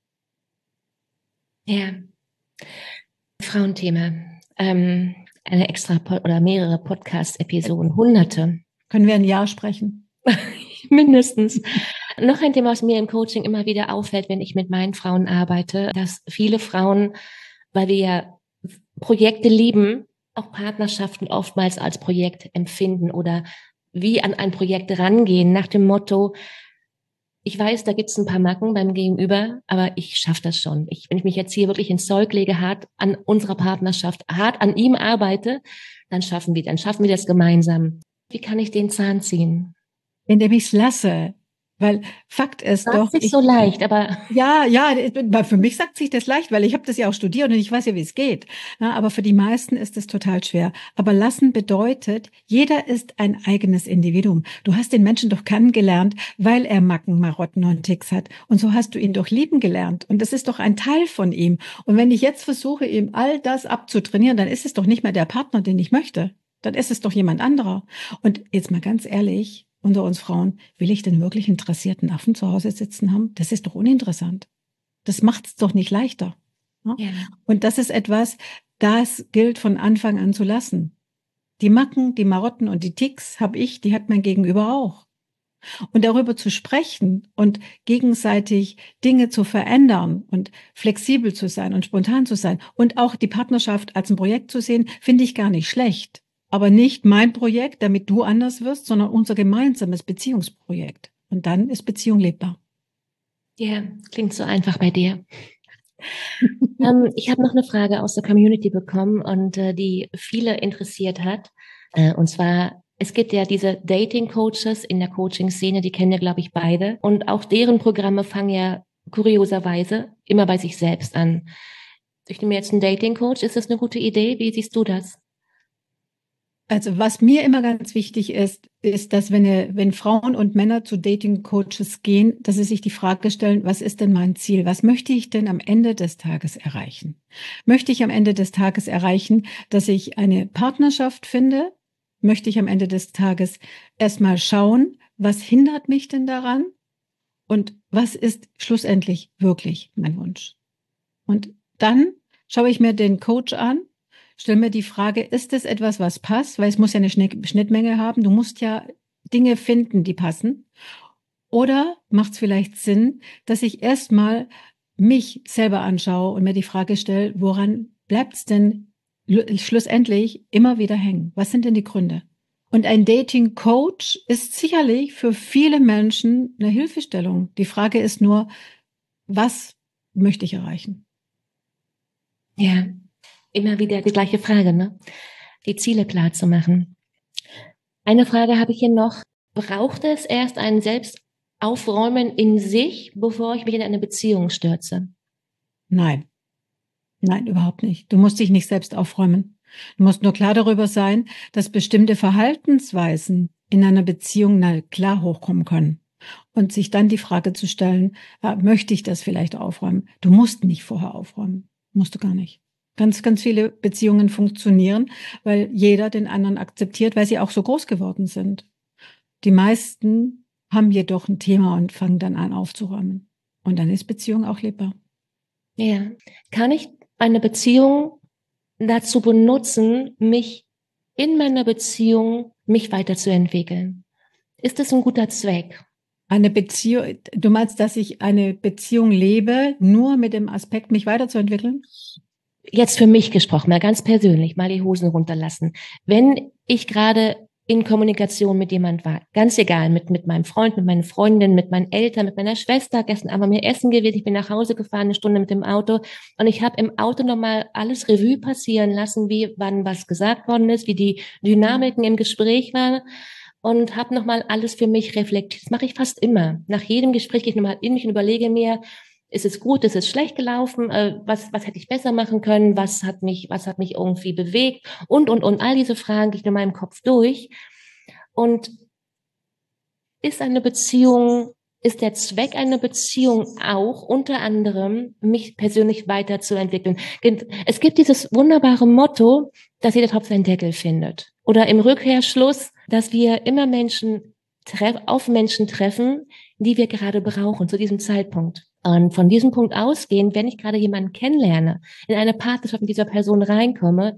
Ja. Frauenthema. Ähm, eine extra Pod- oder mehrere Podcast-Episoden, hunderte. Können wir ein Jahr sprechen? Mindestens. Noch ein Thema, was mir im Coaching immer wieder auffällt, wenn ich mit meinen Frauen arbeite, dass viele Frauen, weil wir ja Projekte lieben, auch Partnerschaften oftmals als Projekt empfinden oder wie an ein Projekt rangehen, nach dem Motto, ich weiß, da gibt es ein paar Macken beim Gegenüber, aber ich schaffe das schon. Ich, wenn ich mich jetzt hier wirklich ins Zeug lege, hart an unserer Partnerschaft, hart an ihm arbeite, dann schaffen wir, dann schaffen wir das gemeinsam. Wie kann ich den Zahn ziehen? Indem ich es lasse. Weil Fakt ist sagt doch... sich ich, so leicht, aber... Ja, ja, für mich sagt sich das leicht, weil ich habe das ja auch studiert und ich weiß ja, wie es geht. Ja, aber für die meisten ist es total schwer. Aber lassen bedeutet, jeder ist ein eigenes Individuum. Du hast den Menschen doch kennengelernt, weil er Macken, Marotten und Ticks hat. Und so hast du ihn doch lieben gelernt. Und das ist doch ein Teil von ihm. Und wenn ich jetzt versuche, ihm all das abzutrainieren, dann ist es doch nicht mehr der Partner, den ich möchte. Dann ist es doch jemand anderer. Und jetzt mal ganz ehrlich... Unter uns Frauen, will ich denn wirklich einen interessierten Affen zu Hause sitzen haben? Das ist doch uninteressant. Das macht es doch nicht leichter. Ja? Ja. Und das ist etwas, das gilt von Anfang an zu lassen. Die Macken, die Marotten und die Ticks habe ich, die hat mein Gegenüber auch. Und darüber zu sprechen und gegenseitig Dinge zu verändern und flexibel zu sein und spontan zu sein und auch die Partnerschaft als ein Projekt zu sehen, finde ich gar nicht schlecht. Aber nicht mein Projekt, damit du anders wirst, sondern unser gemeinsames Beziehungsprojekt. Und dann ist Beziehung lebbar. Ja, klingt so einfach bei dir. ähm, ich habe noch eine Frage aus der Community bekommen und äh, die viele interessiert hat. Äh, und zwar, es gibt ja diese Dating-Coaches in der Coaching-Szene, die kennen ja, glaube ich, beide. Und auch deren Programme fangen ja kurioserweise immer bei sich selbst an. Ich nehme jetzt einen Dating-Coach. Ist das eine gute Idee? Wie siehst du das? Also was mir immer ganz wichtig ist, ist, dass wenn, wenn Frauen und Männer zu Dating-Coaches gehen, dass sie sich die Frage stellen, was ist denn mein Ziel? Was möchte ich denn am Ende des Tages erreichen? Möchte ich am Ende des Tages erreichen, dass ich eine Partnerschaft finde? Möchte ich am Ende des Tages erstmal schauen, was hindert mich denn daran? Und was ist schlussendlich wirklich mein Wunsch? Und dann schaue ich mir den Coach an, stell mir die Frage, ist das etwas, was passt? Weil es muss ja eine Schnittmenge haben. Du musst ja Dinge finden, die passen. Oder macht es vielleicht Sinn, dass ich erstmal mich selber anschaue und mir die Frage stelle, woran bleibt es denn schlussendlich immer wieder hängen? Was sind denn die Gründe? Und ein Dating-Coach ist sicherlich für viele Menschen eine Hilfestellung. Die Frage ist nur, was möchte ich erreichen? Ja. Immer wieder die gleiche Frage, ne? Die Ziele klar zu machen. Eine Frage habe ich hier noch. Braucht es erst ein Selbstaufräumen in sich, bevor ich mich in eine Beziehung stürze? Nein. Nein, überhaupt nicht. Du musst dich nicht selbst aufräumen. Du musst nur klar darüber sein, dass bestimmte Verhaltensweisen in einer Beziehung na klar hochkommen können. Und sich dann die Frage zu stellen, ja, möchte ich das vielleicht aufräumen? Du musst nicht vorher aufräumen. Musst du gar nicht. Ganz, ganz viele Beziehungen funktionieren, weil jeder den anderen akzeptiert, weil sie auch so groß geworden sind. Die meisten haben jedoch ein Thema und fangen dann an aufzuräumen. Und dann ist Beziehung auch lebbar. Ja. Kann ich eine Beziehung dazu benutzen, mich in meiner Beziehung, mich weiterzuentwickeln? Ist das ein guter Zweck? Eine Beziehung, du meinst, dass ich eine Beziehung lebe, nur mit dem Aspekt, mich weiterzuentwickeln? Jetzt für mich gesprochen, mal ganz persönlich, mal die Hosen runterlassen. Wenn ich gerade in Kommunikation mit jemand war. Ganz egal, mit, mit meinem Freund, mit meinen Freundinnen, mit meinen Eltern, mit meiner Schwester. Gestern Abend haben wir essen gewesen. Ich bin nach Hause gefahren, eine Stunde mit dem Auto. Und ich habe im Auto nochmal alles Revue passieren lassen, wie wann was gesagt worden ist, wie die Dynamiken im Gespräch waren. Und habe nochmal alles für mich reflektiert. Das mache ich fast immer. Nach jedem Gespräch gehe ich nochmal in mich und überlege mir, ist es gut, ist es schlecht gelaufen, äh, was, was hätte ich besser machen können, was hat mich, was hat mich irgendwie bewegt und, und, und all diese Fragen gehe ich in meinem Kopf durch. Und ist eine Beziehung, ist der Zweck einer Beziehung auch unter anderem, mich persönlich weiterzuentwickeln? Es gibt dieses wunderbare Motto, dass jeder Topf seinen Deckel findet. Oder im Rückkehrschluss, dass wir immer Menschen treff, auf Menschen treffen, die wir gerade brauchen zu diesem Zeitpunkt. Und von diesem Punkt ausgehend, wenn ich gerade jemanden kennenlerne, in eine Partnerschaft mit dieser Person reinkomme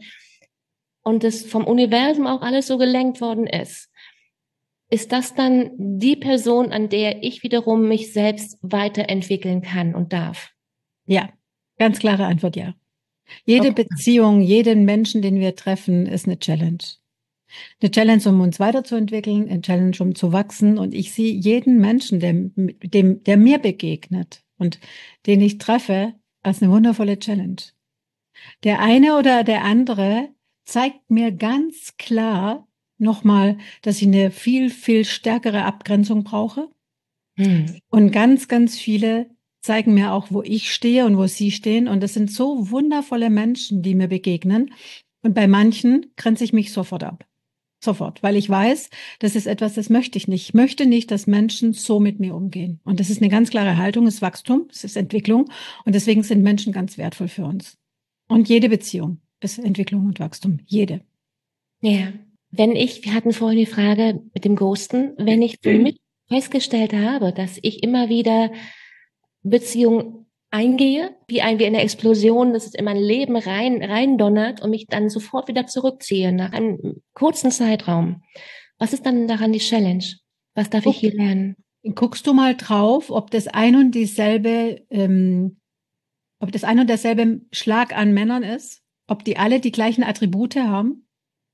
und es vom Universum auch alles so gelenkt worden ist, ist das dann die Person, an der ich wiederum mich selbst weiterentwickeln kann und darf? Ja, ganz klare Antwort, ja. Jede Okay. Beziehung, jeden Menschen, den wir treffen, ist eine Challenge. Eine Challenge, um uns weiterzuentwickeln, eine Challenge, um zu wachsen. Und ich sehe jeden Menschen, der, dem, der mir begegnet und den ich treffe, als eine wundervolle Challenge. Der eine oder der andere zeigt mir ganz klar nochmal, dass ich eine viel, viel stärkere Abgrenzung brauche. Hm. Und ganz, ganz viele zeigen mir auch, wo ich stehe und wo sie stehen. Und das sind so wundervolle Menschen, die mir begegnen. Und bei manchen grenze ich mich sofort ab. Sofort, weil ich weiß, das ist etwas, das möchte ich nicht. Ich möchte nicht, dass Menschen so mit mir umgehen. Und das ist eine ganz klare Haltung, es ist Wachstum, es ist Entwicklung. Und deswegen sind Menschen ganz wertvoll für uns. Und jede Beziehung ist Entwicklung und Wachstum. Jede. Ja. Wenn ich, wir hatten vorhin die Frage mit dem Ghosten, wenn ich für mich festgestellt habe, dass ich immer wieder Beziehungen eingehe, wie ein, wie eine Explosion, dass es in mein Leben rein, rein donnert und mich dann sofort wieder zurückziehe nach einem kurzen Zeitraum. Was ist dann daran die Challenge? Was darf Guck, ich hier lernen? Guckst du mal drauf, ob das ein und dieselbe, ähm, ob das ein und derselbe Schlag an Männern ist? Ob die alle die gleichen Attribute haben?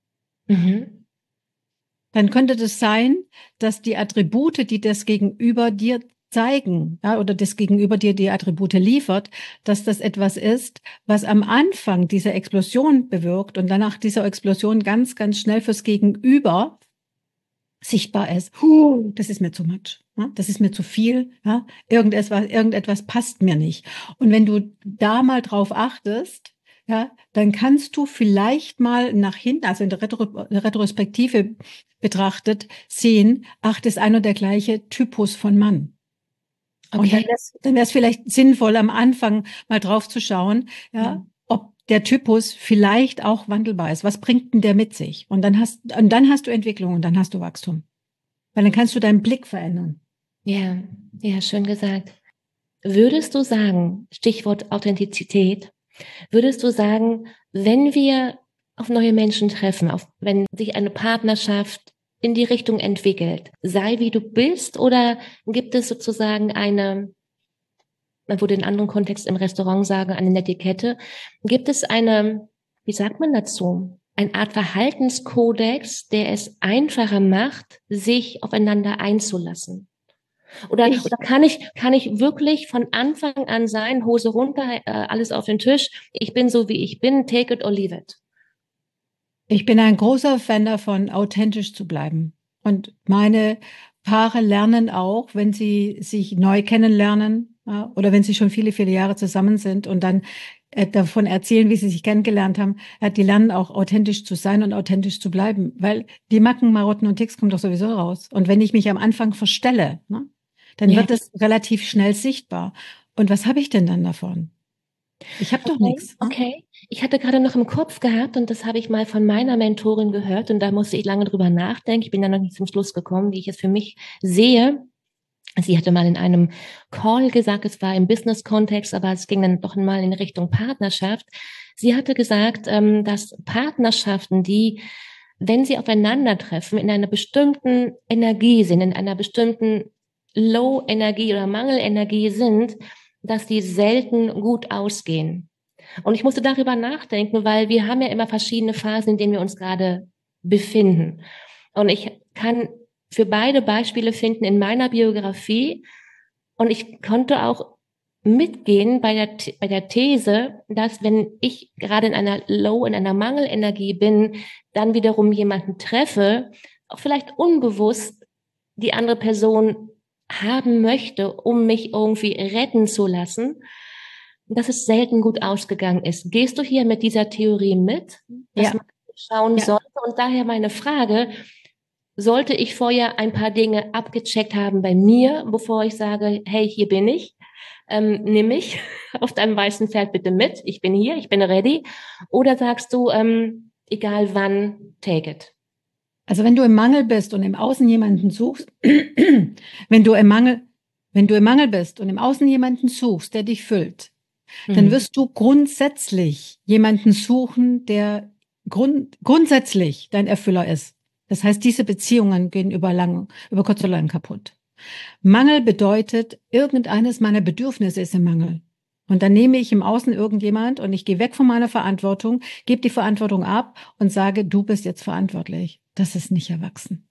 Mhm. Dann könnte das sein, dass die Attribute, die das Gegenüber dir zeigen, ja, oder das Gegenüber dir die Attribute liefert, dass das etwas ist, was am Anfang dieser Explosion bewirkt und danach dieser Explosion ganz, ganz schnell fürs Gegenüber sichtbar ist. Huh, das ist mir zu much. Ja, das ist mir zu viel. Ja, irgendetwas, irgendetwas passt mir nicht. Und wenn du da mal drauf achtest, ja, dann kannst du vielleicht mal nach hinten, also in der Retro, Retrospektive betrachtet, sehen, ach, das ist ein und der gleiche Typus von Mann. Okay. Und dann wäre es vielleicht sinnvoll, am Anfang mal drauf zu schauen, ja, mhm. ob der Typus vielleicht auch wandelbar ist. Was bringt denn der mit sich? Und dann hast, und dann hast du Entwicklung und dann hast du Wachstum. Weil dann kannst du deinen Blick verändern. Ja, ja, schön gesagt. Würdest du sagen, Stichwort Authentizität, würdest du sagen, wenn wir auf neue Menschen treffen, auf, wenn sich eine Partnerschaft in die Richtung entwickelt, sei wie du bist, oder gibt es sozusagen eine, man würde in einem anderen Kontext im Restaurant sagen, eine Netiquette, gibt es eine, wie sagt man dazu, eine Art Verhaltenskodex, der es einfacher macht, sich aufeinander einzulassen? Oder, ich, oder kann ich, kann ich wirklich von Anfang an sein, Hose runter, äh, alles auf den Tisch, ich bin so, wie ich bin, take it or leave it? Ich bin ein großer Fan davon, authentisch zu bleiben. Und meine Paare lernen auch, wenn sie sich neu kennenlernen, ja, oder wenn sie schon viele, viele Jahre zusammen sind und dann äh, davon erzählen, wie sie sich kennengelernt haben, ja, die lernen auch authentisch zu sein und authentisch zu bleiben. Weil die Macken, Marotten und Ticks kommen doch sowieso raus. Und wenn ich mich am Anfang verstelle, ne, dann ja. wird es relativ schnell sichtbar. Und was habe ich denn dann davon? Ich habe okay, doch nichts. Ne? Okay, ich hatte gerade noch im Kopf gehabt, und das habe ich mal von meiner Mentorin gehört, und da musste ich lange drüber nachdenken. Ich bin dann noch nicht zum Schluss gekommen, wie ich es für mich sehe. Sie hatte mal in einem Call gesagt, es war im Business-Kontext, aber es ging dann doch mal in Richtung Partnerschaft. Sie hatte gesagt, dass Partnerschaften, die, wenn sie aufeinandertreffen, in einer bestimmten Energie sind, in einer bestimmten Low-Energie oder Mangelenergie sind, dass die selten gut ausgehen. Und ich musste darüber nachdenken, weil wir haben ja immer verschiedene Phasen, in denen wir uns gerade befinden. Und ich kann für beide Beispiele finden in meiner Biografie. Und ich konnte auch mitgehen bei der, bei der These, dass wenn ich gerade in einer Low, in einer Mangelenergie bin, dann wiederum jemanden treffe, auch vielleicht unbewusst die andere Person haben möchte, um mich irgendwie retten zu lassen, dass es selten gut ausgegangen ist. Gehst du hier mit dieser Theorie mit, dass Ja. man schauen Ja. sollte? Und daher meine Frage, sollte ich vorher ein paar Dinge abgecheckt haben bei mir, bevor ich sage, hey, hier bin ich, ähm, nimm mich auf deinem weißen Pferd bitte mit, ich bin hier, ich bin ready? Oder sagst du, ähm, egal wann, take it? Also wenn du im Mangel bist und im Außen jemanden suchst, wenn du im Mangel, wenn du im Mangel bist und im Außen jemanden suchst, der dich füllt, Mhm. dann wirst du grundsätzlich jemanden suchen, der grund, grundsätzlich dein Erfüller ist. Das heißt, diese Beziehungen gehen über lang, über kurz oder lang kaputt. Mangel bedeutet, irgendeines meiner Bedürfnisse ist im Mangel. Und dann nehme ich im Außen irgendjemand und ich gehe weg von meiner Verantwortung, gebe die Verantwortung ab und sage, du bist jetzt verantwortlich. Das ist nicht erwachsen.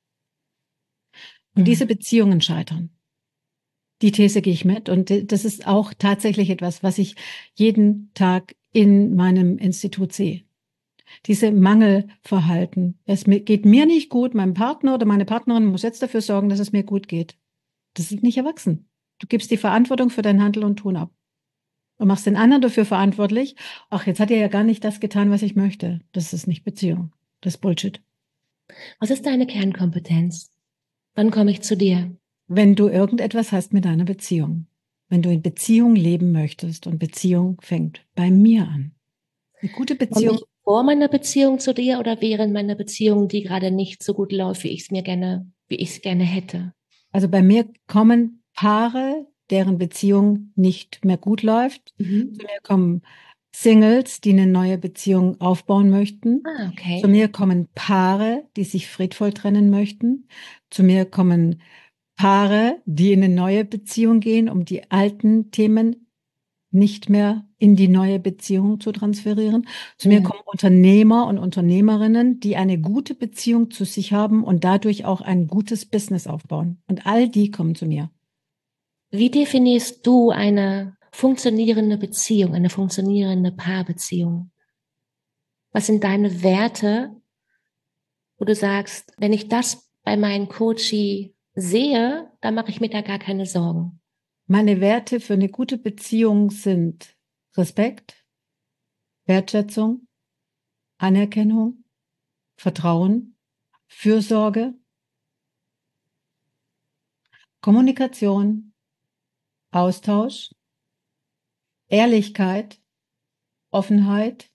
Und Mhm. diese Beziehungen scheitern. Die These gehe ich mit. Und das ist auch tatsächlich etwas, was ich jeden Tag in meinem Institut sehe. Diese Mangelverhalten. Es geht mir nicht gut, meinem Partner oder meine Partnerin muss jetzt dafür sorgen, dass es mir gut geht. Das ist nicht erwachsen. Du gibst die Verantwortung für dein Handeln und Tun ab. Und machst den anderen dafür verantwortlich. Ach, jetzt hat er ja gar nicht das getan, was ich möchte. Das ist nicht Beziehung. Das ist Bullshit. Was ist deine Kernkompetenz? Wann komme ich zu dir? Wenn du irgendetwas hast mit deiner Beziehung. Wenn du in Beziehung leben möchtest und Beziehung fängt bei mir an. Eine gute Beziehung. Komme ich vor meiner Beziehung zu dir oder während meiner Beziehung, die gerade nicht so gut läuft, wie ich es mir gerne, wie ich es gerne hätte? Also bei mir kommen Paare, deren Beziehung nicht mehr gut läuft. Mhm. Zu mir kommen Singles, die eine neue Beziehung aufbauen möchten. Ah, okay. Zu mir kommen Paare, die sich friedvoll trennen möchten. Zu mir kommen Paare, die in eine neue Beziehung gehen, um die alten Themen nicht mehr in die neue Beziehung zu transferieren. Zu Ja. mir kommen Unternehmer und Unternehmerinnen, die eine gute Beziehung zu sich haben und dadurch auch ein gutes Business aufbauen. Und all die kommen zu mir. Wie definierst du eine funktionierende Beziehung, eine funktionierende Paarbeziehung? Was sind deine Werte, wo du sagst, wenn ich das bei meinen Coachie sehe, dann mache ich mir da gar keine Sorgen? Meine Werte für eine gute Beziehung sind Respekt, Wertschätzung, Anerkennung, Vertrauen, Fürsorge, Kommunikation, Austausch, Ehrlichkeit, Offenheit,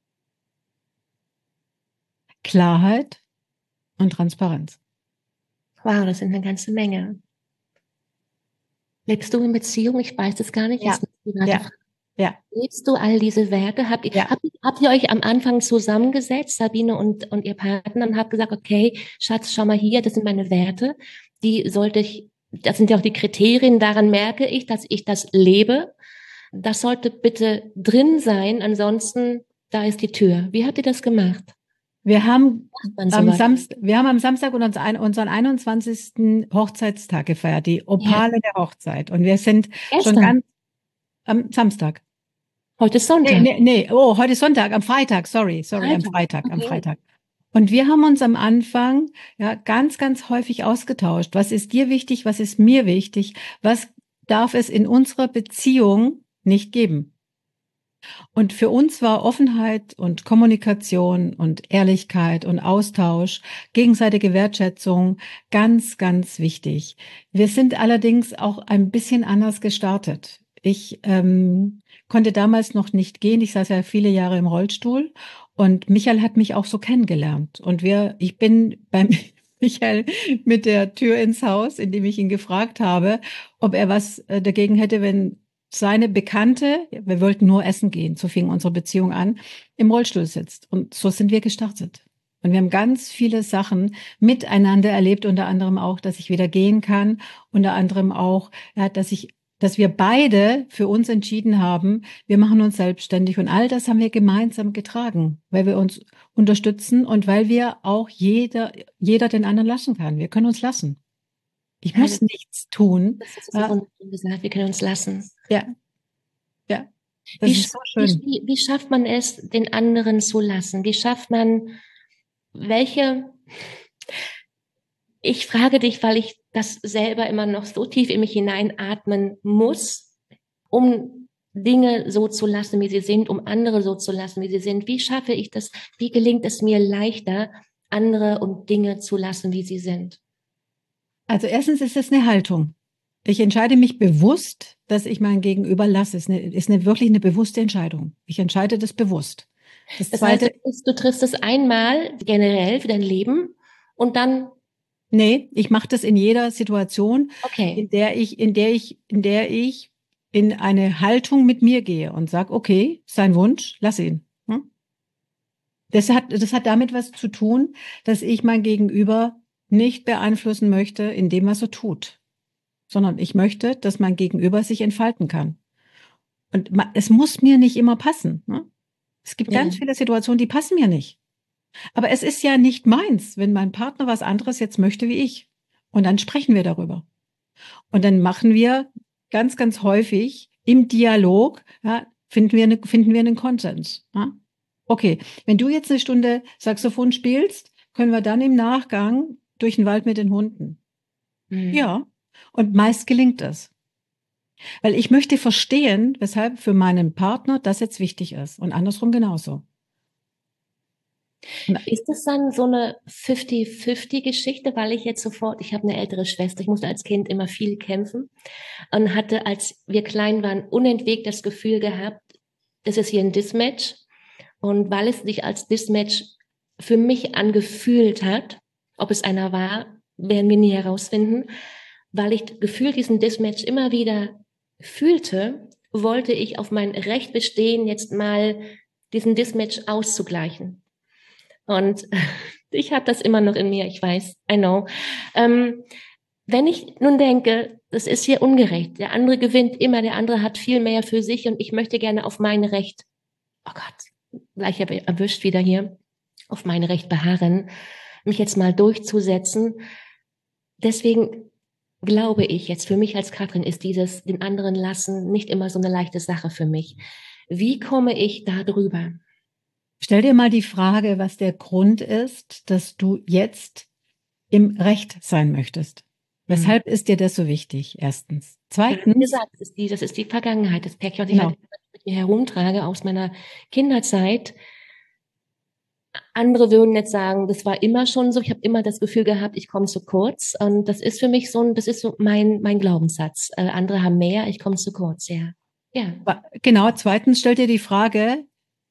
Klarheit und Transparenz. Wow, das sind eine ganze Menge. Lebst du in Beziehung? Ich weiß es gar nicht. Ja. Jetzt eine private Ja. Frage. Ja. Lebst du all diese Werte? Habt ihr, Ja. habt, habt ihr euch am Anfang zusammengesetzt, Sabine und, und ihr Partner, und habt gesagt, okay, Schatz, schau mal hier, das sind meine Werte. Die sollte ich, das sind ja auch die Kriterien, daran merke ich, dass ich das lebe. Das sollte bitte drin sein, ansonsten, da ist die Tür. Wie habt ihr das gemacht? Wir haben Man am sowas. Samstag, wir haben am Samstag unseren, unseren einundzwanzigsten Hochzeitstag gefeiert, die Opale der Hochzeit. Und wir sind schon Gestern. ganz am Samstag. Heute ist Sonntag. Nee, nee, nee, oh, heute ist Sonntag, am Freitag, sorry, sorry, am Freitag, Freitag, am okay. Freitag. Und wir haben uns am Anfang ja ganz, ganz häufig ausgetauscht. Was ist dir wichtig? Was ist mir wichtig? Was darf es in unserer Beziehung nicht geben? Und für uns war Offenheit und Kommunikation und Ehrlichkeit und Austausch, gegenseitige Wertschätzung ganz, ganz wichtig. Wir sind allerdings auch ein bisschen anders gestartet. Ich ähm, konnte damals noch nicht gehen. Ich saß ja viele Jahre im Rollstuhl und Michael hat mich auch so kennengelernt. Und wir, ich bin beim Michael mit der Tür ins Haus, indem ich ihn gefragt habe, ob er was äh, dagegen hätte, wenn seine Bekannte, wir wollten nur essen gehen, so fing unsere Beziehung an, im Rollstuhl sitzt. Und so sind wir gestartet. Und wir haben ganz viele Sachen miteinander erlebt, unter anderem auch, dass ich wieder gehen kann, unter anderem auch, ja, dass ich dass wir beide für uns entschieden haben, wir machen uns selbstständig und all das haben wir gemeinsam getragen, weil wir uns unterstützen und weil wir auch jeder, jeder den anderen lassen kann. Wir können uns lassen. Ich Ja, muss das, nichts tun. das ist so wunderschön gesagt. Wir können uns lassen. Ja, ja, das Wie, ist so wie, schön. wie, wie schafft man es, den anderen zu lassen? Wie schafft man, welche, ich frage dich, weil ich das selber immer noch so tief in mich hineinatmen muss, um Dinge so zu lassen, wie sie sind, um andere so zu lassen, wie sie sind. Wie schaffe ich das? Wie gelingt es mir leichter, andere und Dinge zu lassen, wie sie sind? Also erstens ist es eine Haltung. Ich entscheide mich bewusst, dass ich mein Gegenüber lasse. Es ist, eine, ist eine, wirklich eine bewusste Entscheidung. Ich entscheide das bewusst. Das, Das Zweite, heißt, du, triffst- du triffst es einmal generell für dein Leben und dann, nee, ich mache das in jeder Situation, okay, in der ich, in der ich, in der ich in eine Haltung mit mir gehe und sage, okay, sein Wunsch, lass ihn. Hm? Das hat, das hat damit was zu tun, dass ich mein Gegenüber nicht beeinflussen möchte in dem, was er tut, sondern ich möchte, dass mein Gegenüber sich entfalten kann. Und ma- es muss mir nicht immer passen. Ne? Es gibt ja, ganz viele Situationen, die passen mir nicht. Aber es ist ja nicht meins, wenn mein Partner was anderes jetzt möchte wie ich. Und dann sprechen wir darüber. Und dann machen wir ganz, ganz häufig im Dialog, ja, finden wir, eine, finden wir einen Konsens. Ja? Okay, wenn du jetzt eine Stunde Saxophon spielst, können wir dann im Nachgang durch den Wald mit den Hunden. hm. Ja, und meist gelingt es. Weil ich möchte verstehen, weshalb für meinen Partner das jetzt wichtig ist und andersrum genauso. Und Ist das dann so eine fünfzig-fünfzig-Geschichte, weil ich jetzt sofort, ich habe eine ältere Schwester, ich musste als Kind immer viel kämpfen und hatte, als wir klein waren, unentwegt das Gefühl gehabt, das ist hier ein Dismatch. Und weil es sich als Dismatch für mich angefühlt hat, ob es einer war, werden wir nie herausfinden, weil ich gefühlt diesen Dismatch immer wieder fühlte, wollte ich auf mein Recht bestehen, jetzt mal diesen Dismatch auszugleichen. Und ich habe das immer noch in mir, ich weiß, I know. Ähm, wenn ich nun denke, das ist hier ungerecht, der andere gewinnt immer, der andere hat viel mehr für sich und ich möchte gerne auf mein Recht, oh Gott, gleich erwischt wieder hier, auf mein Recht beharren, mich jetzt mal durchzusetzen. Deswegen glaube ich jetzt, für mich als Katrin ist dieses den anderen lassen nicht immer so eine leichte Sache für mich. Wie komme ich da drüber? stell dir mal die Frage, was der Grund ist, dass du jetzt im Recht sein möchtest. Weshalb ist dir das so wichtig? Erstens. Wie Zweitens, gesagt, das ist die, das ist die Vergangenheit, das Päckchen, was ich genau. halt mit mir herumtrage aus meiner Kinderzeit. Andere würden jetzt sagen, das war immer schon so. Ich habe immer das Gefühl gehabt, ich komme zu kurz. Und das ist für mich so ein, das ist so mein, mein Glaubenssatz. Äh, andere haben mehr, ich komme zu kurz, ja. Ja. Genau. Zweitens, stell dir die Frage,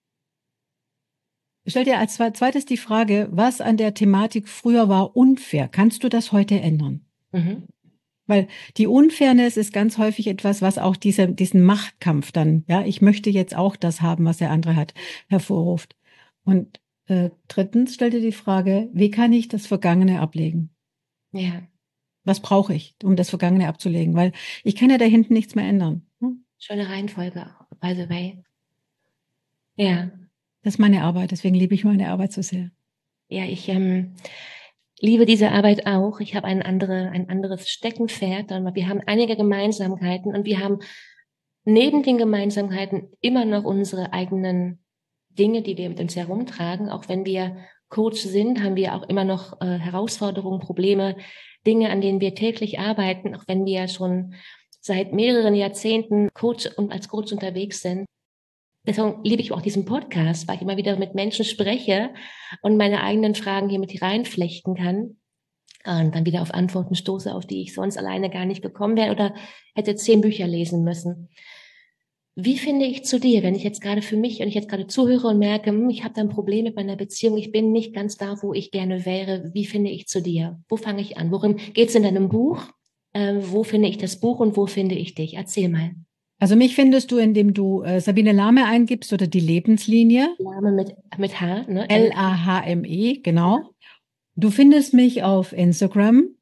stell dir als zwe- zweites die Frage, was an der Thematik früher war unfair. Kannst du das heute ändern? Mhm. Weil die Unfairness ist ganz häufig etwas, was auch diese, diesen Machtkampf dann, ja, ich möchte jetzt auch das haben, was der andere hat, hervorruft. Und äh, drittens, stell dir die Frage, wie kann ich das Vergangene ablegen? Ja. Was brauche ich, um das Vergangene abzulegen? Weil ich kann ja da hinten nichts mehr ändern. Hm? Schöne Reihenfolge, by the way. Ja. Das ist meine Arbeit, deswegen liebe ich meine Arbeit so sehr. Ja, ich ähm, liebe diese Arbeit auch. Ich habe ein, andere, ein anderes Steckenpferd, aber wir haben einige Gemeinsamkeiten und wir haben neben den Gemeinsamkeiten immer noch unsere eigenen Dinge, die wir mit uns herumtragen. Auch wenn wir Coach sind, haben wir auch immer noch äh, Herausforderungen, Probleme, Dinge, an denen wir täglich arbeiten, auch wenn wir schon seit mehreren Jahrzehnten Coach und als Coach unterwegs sind. Deswegen liebe ich auch diesen Podcast, weil ich immer wieder mit Menschen spreche und meine eigenen Fragen hier mit reinflechten kann und dann wieder auf Antworten stoße, auf die ich sonst alleine gar nicht gekommen wäre oder hätte zehn Bücher lesen müssen. Wie finde ich zu dir, wenn ich jetzt gerade für mich, wenn ich jetzt gerade zuhöre und merke, hm, ich habe da ein Problem mit meiner Beziehung, ich bin nicht ganz da, wo ich gerne wäre, wie finde ich zu dir? Wo fange ich an? Worum geht es in deinem Buch? Äh, wo finde ich das Buch und wo finde ich dich? Erzähl mal. Also mich findest du, indem du äh, Sabine Lahme eingibst oder die Lebenslinie. Name mit, mit H, ne? L A H M E, genau. Du findest mich auf Instagram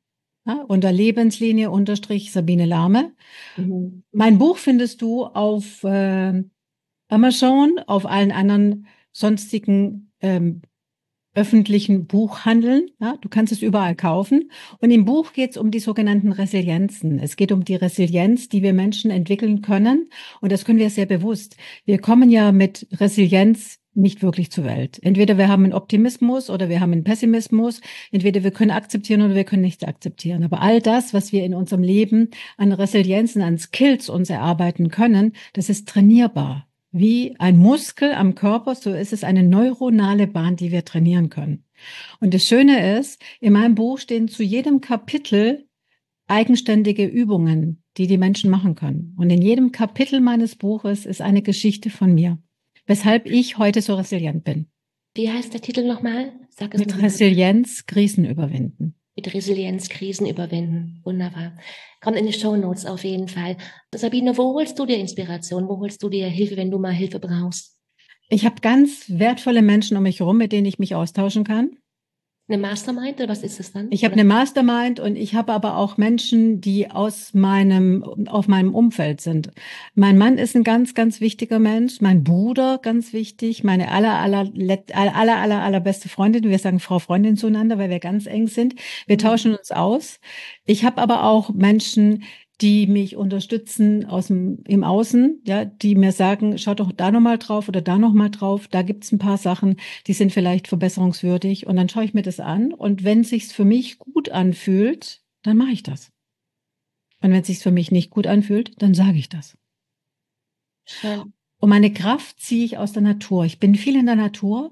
ja, unter Lebenslinie unterstrich Sabine Lahme. Mhm. Mein Buch findest du auf äh, Amazon, auf allen anderen sonstigen ähm, öffentlichen Buchhandeln. Ja, du kannst es überall kaufen. Und im Buch geht es um die sogenannten Resilienzen. Es geht um die Resilienz, die wir Menschen entwickeln können. Und das können wir sehr bewusst. Wir kommen ja mit Resilienz nicht wirklich zur Welt. Entweder wir haben einen Optimismus oder wir haben einen Pessimismus. Entweder wir können akzeptieren oder wir können nichts akzeptieren. Aber all das, was wir in unserem Leben an Resilienzen, an Skills uns erarbeiten können, das ist trainierbar. Wie ein Muskel am Körper, so ist es eine neuronale Bahn, die wir trainieren können. Und das Schöne ist, in meinem Buch stehen zu jedem Kapitel eigenständige Übungen, die die Menschen machen können. Und in jedem Kapitel meines Buches ist eine Geschichte von mir, weshalb ich heute so resilient bin. Wie heißt der Titel nochmal? Sag es Mit nochmal. Resilienz Krisen überwinden. Mit Resilienz Krisen überwinden. Wunderbar. Kommt in die Shownotes auf jeden Fall. Sabine, wo holst du dir Inspiration? Wo holst du dir Hilfe, wenn du mal Hilfe brauchst? Ich habe ganz wertvolle Menschen um mich herum, mit denen ich mich austauschen kann. Eine Mastermind oder was ist es dann? Ich habe eine Mastermind und ich habe aber auch Menschen, die aus meinem, auf meinem Umfeld sind. Mein Mann ist ein ganz, ganz wichtiger Mensch, mein Bruder ganz wichtig, meine aller, aller, aller, aller, allerbeste Freundin. Wir sagen Frau Freundin zueinander, weil wir ganz eng sind. Wir tauschen uns aus. Ich habe aber auch Menschen, die mich unterstützen aus dem, im Außen, ja, die mir sagen, schau doch da nochmal drauf oder da nochmal drauf, da gibt's ein paar Sachen, die sind vielleicht verbesserungswürdig und dann schaue ich mir das an und wenn es sich für mich gut anfühlt, dann mache ich das. Und wenn es sich für mich nicht gut anfühlt, dann sage ich das. Schön. Und meine Kraft ziehe ich aus der Natur. Ich bin viel in der Natur.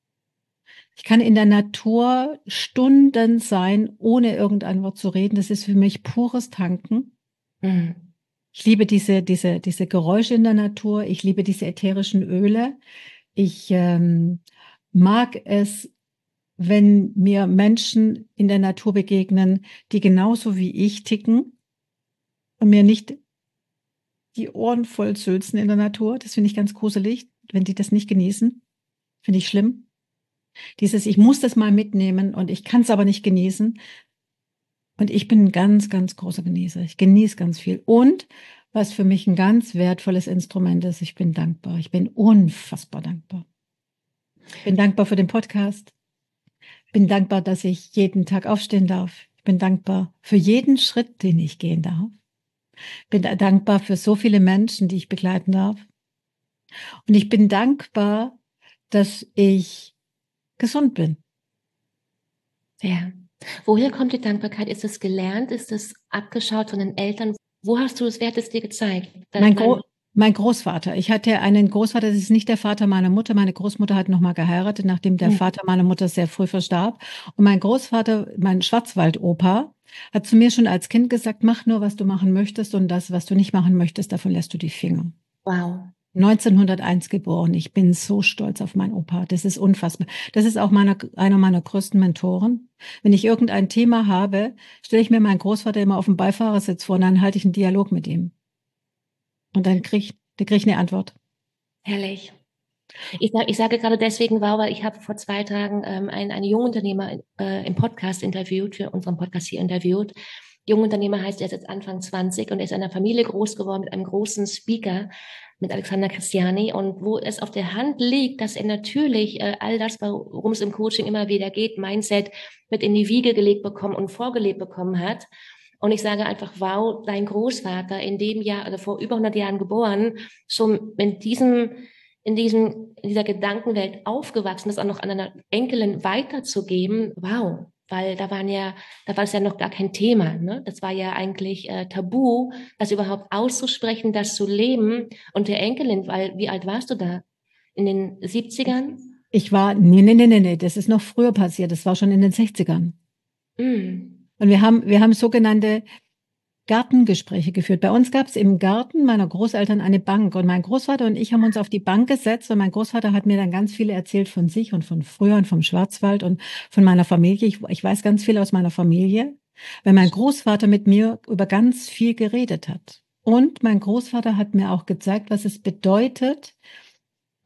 Ich kann in der Natur Stunden sein, ohne irgendein Wort zu reden. Das ist für mich pures Tanken. Mhm. Ich liebe diese, diese, diese Geräusche in der Natur. Ich liebe diese ätherischen Öle. Ich ähm, mag es, wenn mir Menschen in der Natur begegnen, die genauso wie ich ticken und mir nicht die Ohren voll sülzen in der Natur. Das finde ich ganz gruselig, wenn die das nicht genießen. Finde ich schlimm. Dieses, ich muss das mal mitnehmen und ich kann es aber nicht genießen. Und ich bin ein ganz, ganz großer Genießer. Ich genieße ganz viel. Und was für mich ein ganz wertvolles Instrument ist, ich bin dankbar. Ich bin unfassbar dankbar. Ich bin dankbar für den Podcast. Ich bin dankbar, dass ich jeden Tag aufstehen darf. Ich bin dankbar für jeden Schritt, den ich gehen darf. Ich bin dankbar für so viele Menschen, die ich begleiten darf. Und ich bin dankbar, dass ich gesund bin. Ja. Woher kommt die Dankbarkeit? Ist es gelernt? Ist es abgeschaut von den Eltern? Wo hast du es, wer hat es dir gezeigt? Mein, Gro mein Großvater. Ich hatte einen Großvater, das ist nicht der Vater meiner Mutter. Meine Großmutter hat nochmal geheiratet, nachdem der mhm. Vater meiner Mutter sehr früh verstarb. Und mein Großvater, mein Schwarzwald-Opa, hat zu mir schon als Kind gesagt, mach nur, was du machen möchtest und das, was du nicht machen möchtest, davon lässt du die Finger. Wow. neunzehnhunderteins geboren. Ich bin so stolz auf meinen Opa. Das ist unfassbar. Das ist auch meine, einer meiner größten Mentoren. Wenn ich irgendein Thema habe, stelle ich mir meinen Großvater immer auf dem Beifahrersitz vor und dann halte ich einen Dialog mit ihm. Und dann kriege ich, dann krieg ich eine Antwort. Herrlich. Ich, ich sage gerade deswegen wow, weil ich habe vor zwei Tagen ähm, einen, einen jungen Unternehmer äh, im Podcast interviewt, für unseren Podcast hier interviewt. Junger Unternehmer heißt, er ist jetzt Anfang zwanzig und er ist in einer Familie groß geworden mit einem großen Speaker, mit Alexander Christiani, und wo es auf der Hand liegt, dass er natürlich äh, all das, worum es im Coaching immer wieder geht, Mindset mit in die Wiege gelegt bekommen und vorgelebt bekommen hat. Und ich sage einfach, wow, dein Großvater in dem Jahr, also vor über hundert Jahren geboren, schon in diesem, in diesem, in dieser Gedankenwelt aufgewachsen, das auch noch an einer Enkelin weiterzugeben, wow. Weil da waren ja, da war es ja noch gar kein Thema, ne? Das war ja eigentlich äh, tabu, das überhaupt auszusprechen, das zu leben. Und der Enkelin, weil, wie alt warst du da? In den siebzigern? Ich war, nee, nee, nee, nee, nee, das ist noch früher passiert, das war schon in den sechzigern. Mm. Und wir haben, wir haben sogenannte Gartengespräche geführt. Bei uns gab es im Garten meiner Großeltern eine Bank und mein Großvater und ich haben uns auf die Bank gesetzt und mein Großvater hat mir dann ganz viel erzählt von sich und von früher und vom Schwarzwald und von meiner Familie. Ich, ich weiß ganz viel aus meiner Familie, weil mein Großvater mit mir über ganz viel geredet hat. Und mein Großvater hat mir auch gezeigt, was es bedeutet,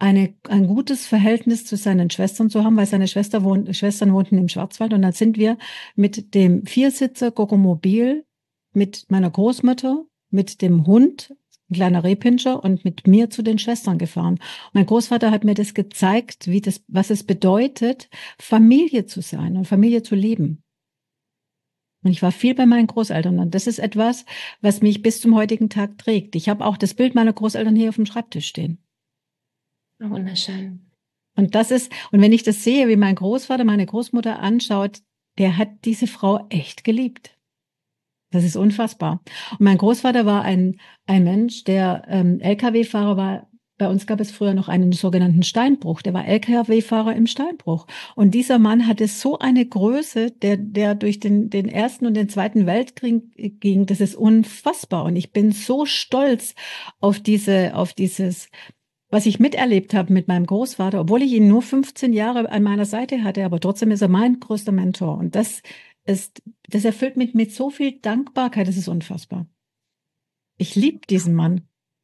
eine, ein gutes Verhältnis zu seinen Schwestern zu haben, weil seine Schwester wohnt, Schwestern wohnten im Schwarzwald. Und dann sind wir mit dem Viersitzer Gogomobil, mit meiner Großmutter, mit dem Hund, ein kleiner Rehpinscher, und mit mir zu den Schwestern gefahren. Und mein Großvater hat mir das gezeigt, wie das, was es bedeutet, Familie zu sein und Familie zu leben. Und ich war viel bei meinen Großeltern. Und das ist etwas, was mich bis zum heutigen Tag trägt. Ich habe auch das Bild meiner Großeltern hier auf dem Schreibtisch stehen. Oh, wunderschön. Und das ist, und wenn ich das sehe, wie mein Großvater meine Großmutter anschaut, der hat diese Frau echt geliebt. Das ist unfassbar. Und mein Großvater war ein, ein Mensch, der ähm, L K W-Fahrer war. Bei uns gab es früher noch einen sogenannten Steinbruch. Der war L K W-Fahrer im Steinbruch. Und dieser Mann hatte so eine Größe, der, der durch den, den Ersten und den Zweiten Weltkrieg ging. Das ist unfassbar. Und ich bin so stolz auf diese, auf dieses, was ich miterlebt habe mit meinem Großvater, obwohl ich ihn nur fünfzehn Jahre an meiner Seite hatte. Aber trotzdem ist er mein größter Mentor. Und das ist, das erfüllt mich mit so viel Dankbarkeit. Das ist unfassbar. Ich liebe diesen Mann.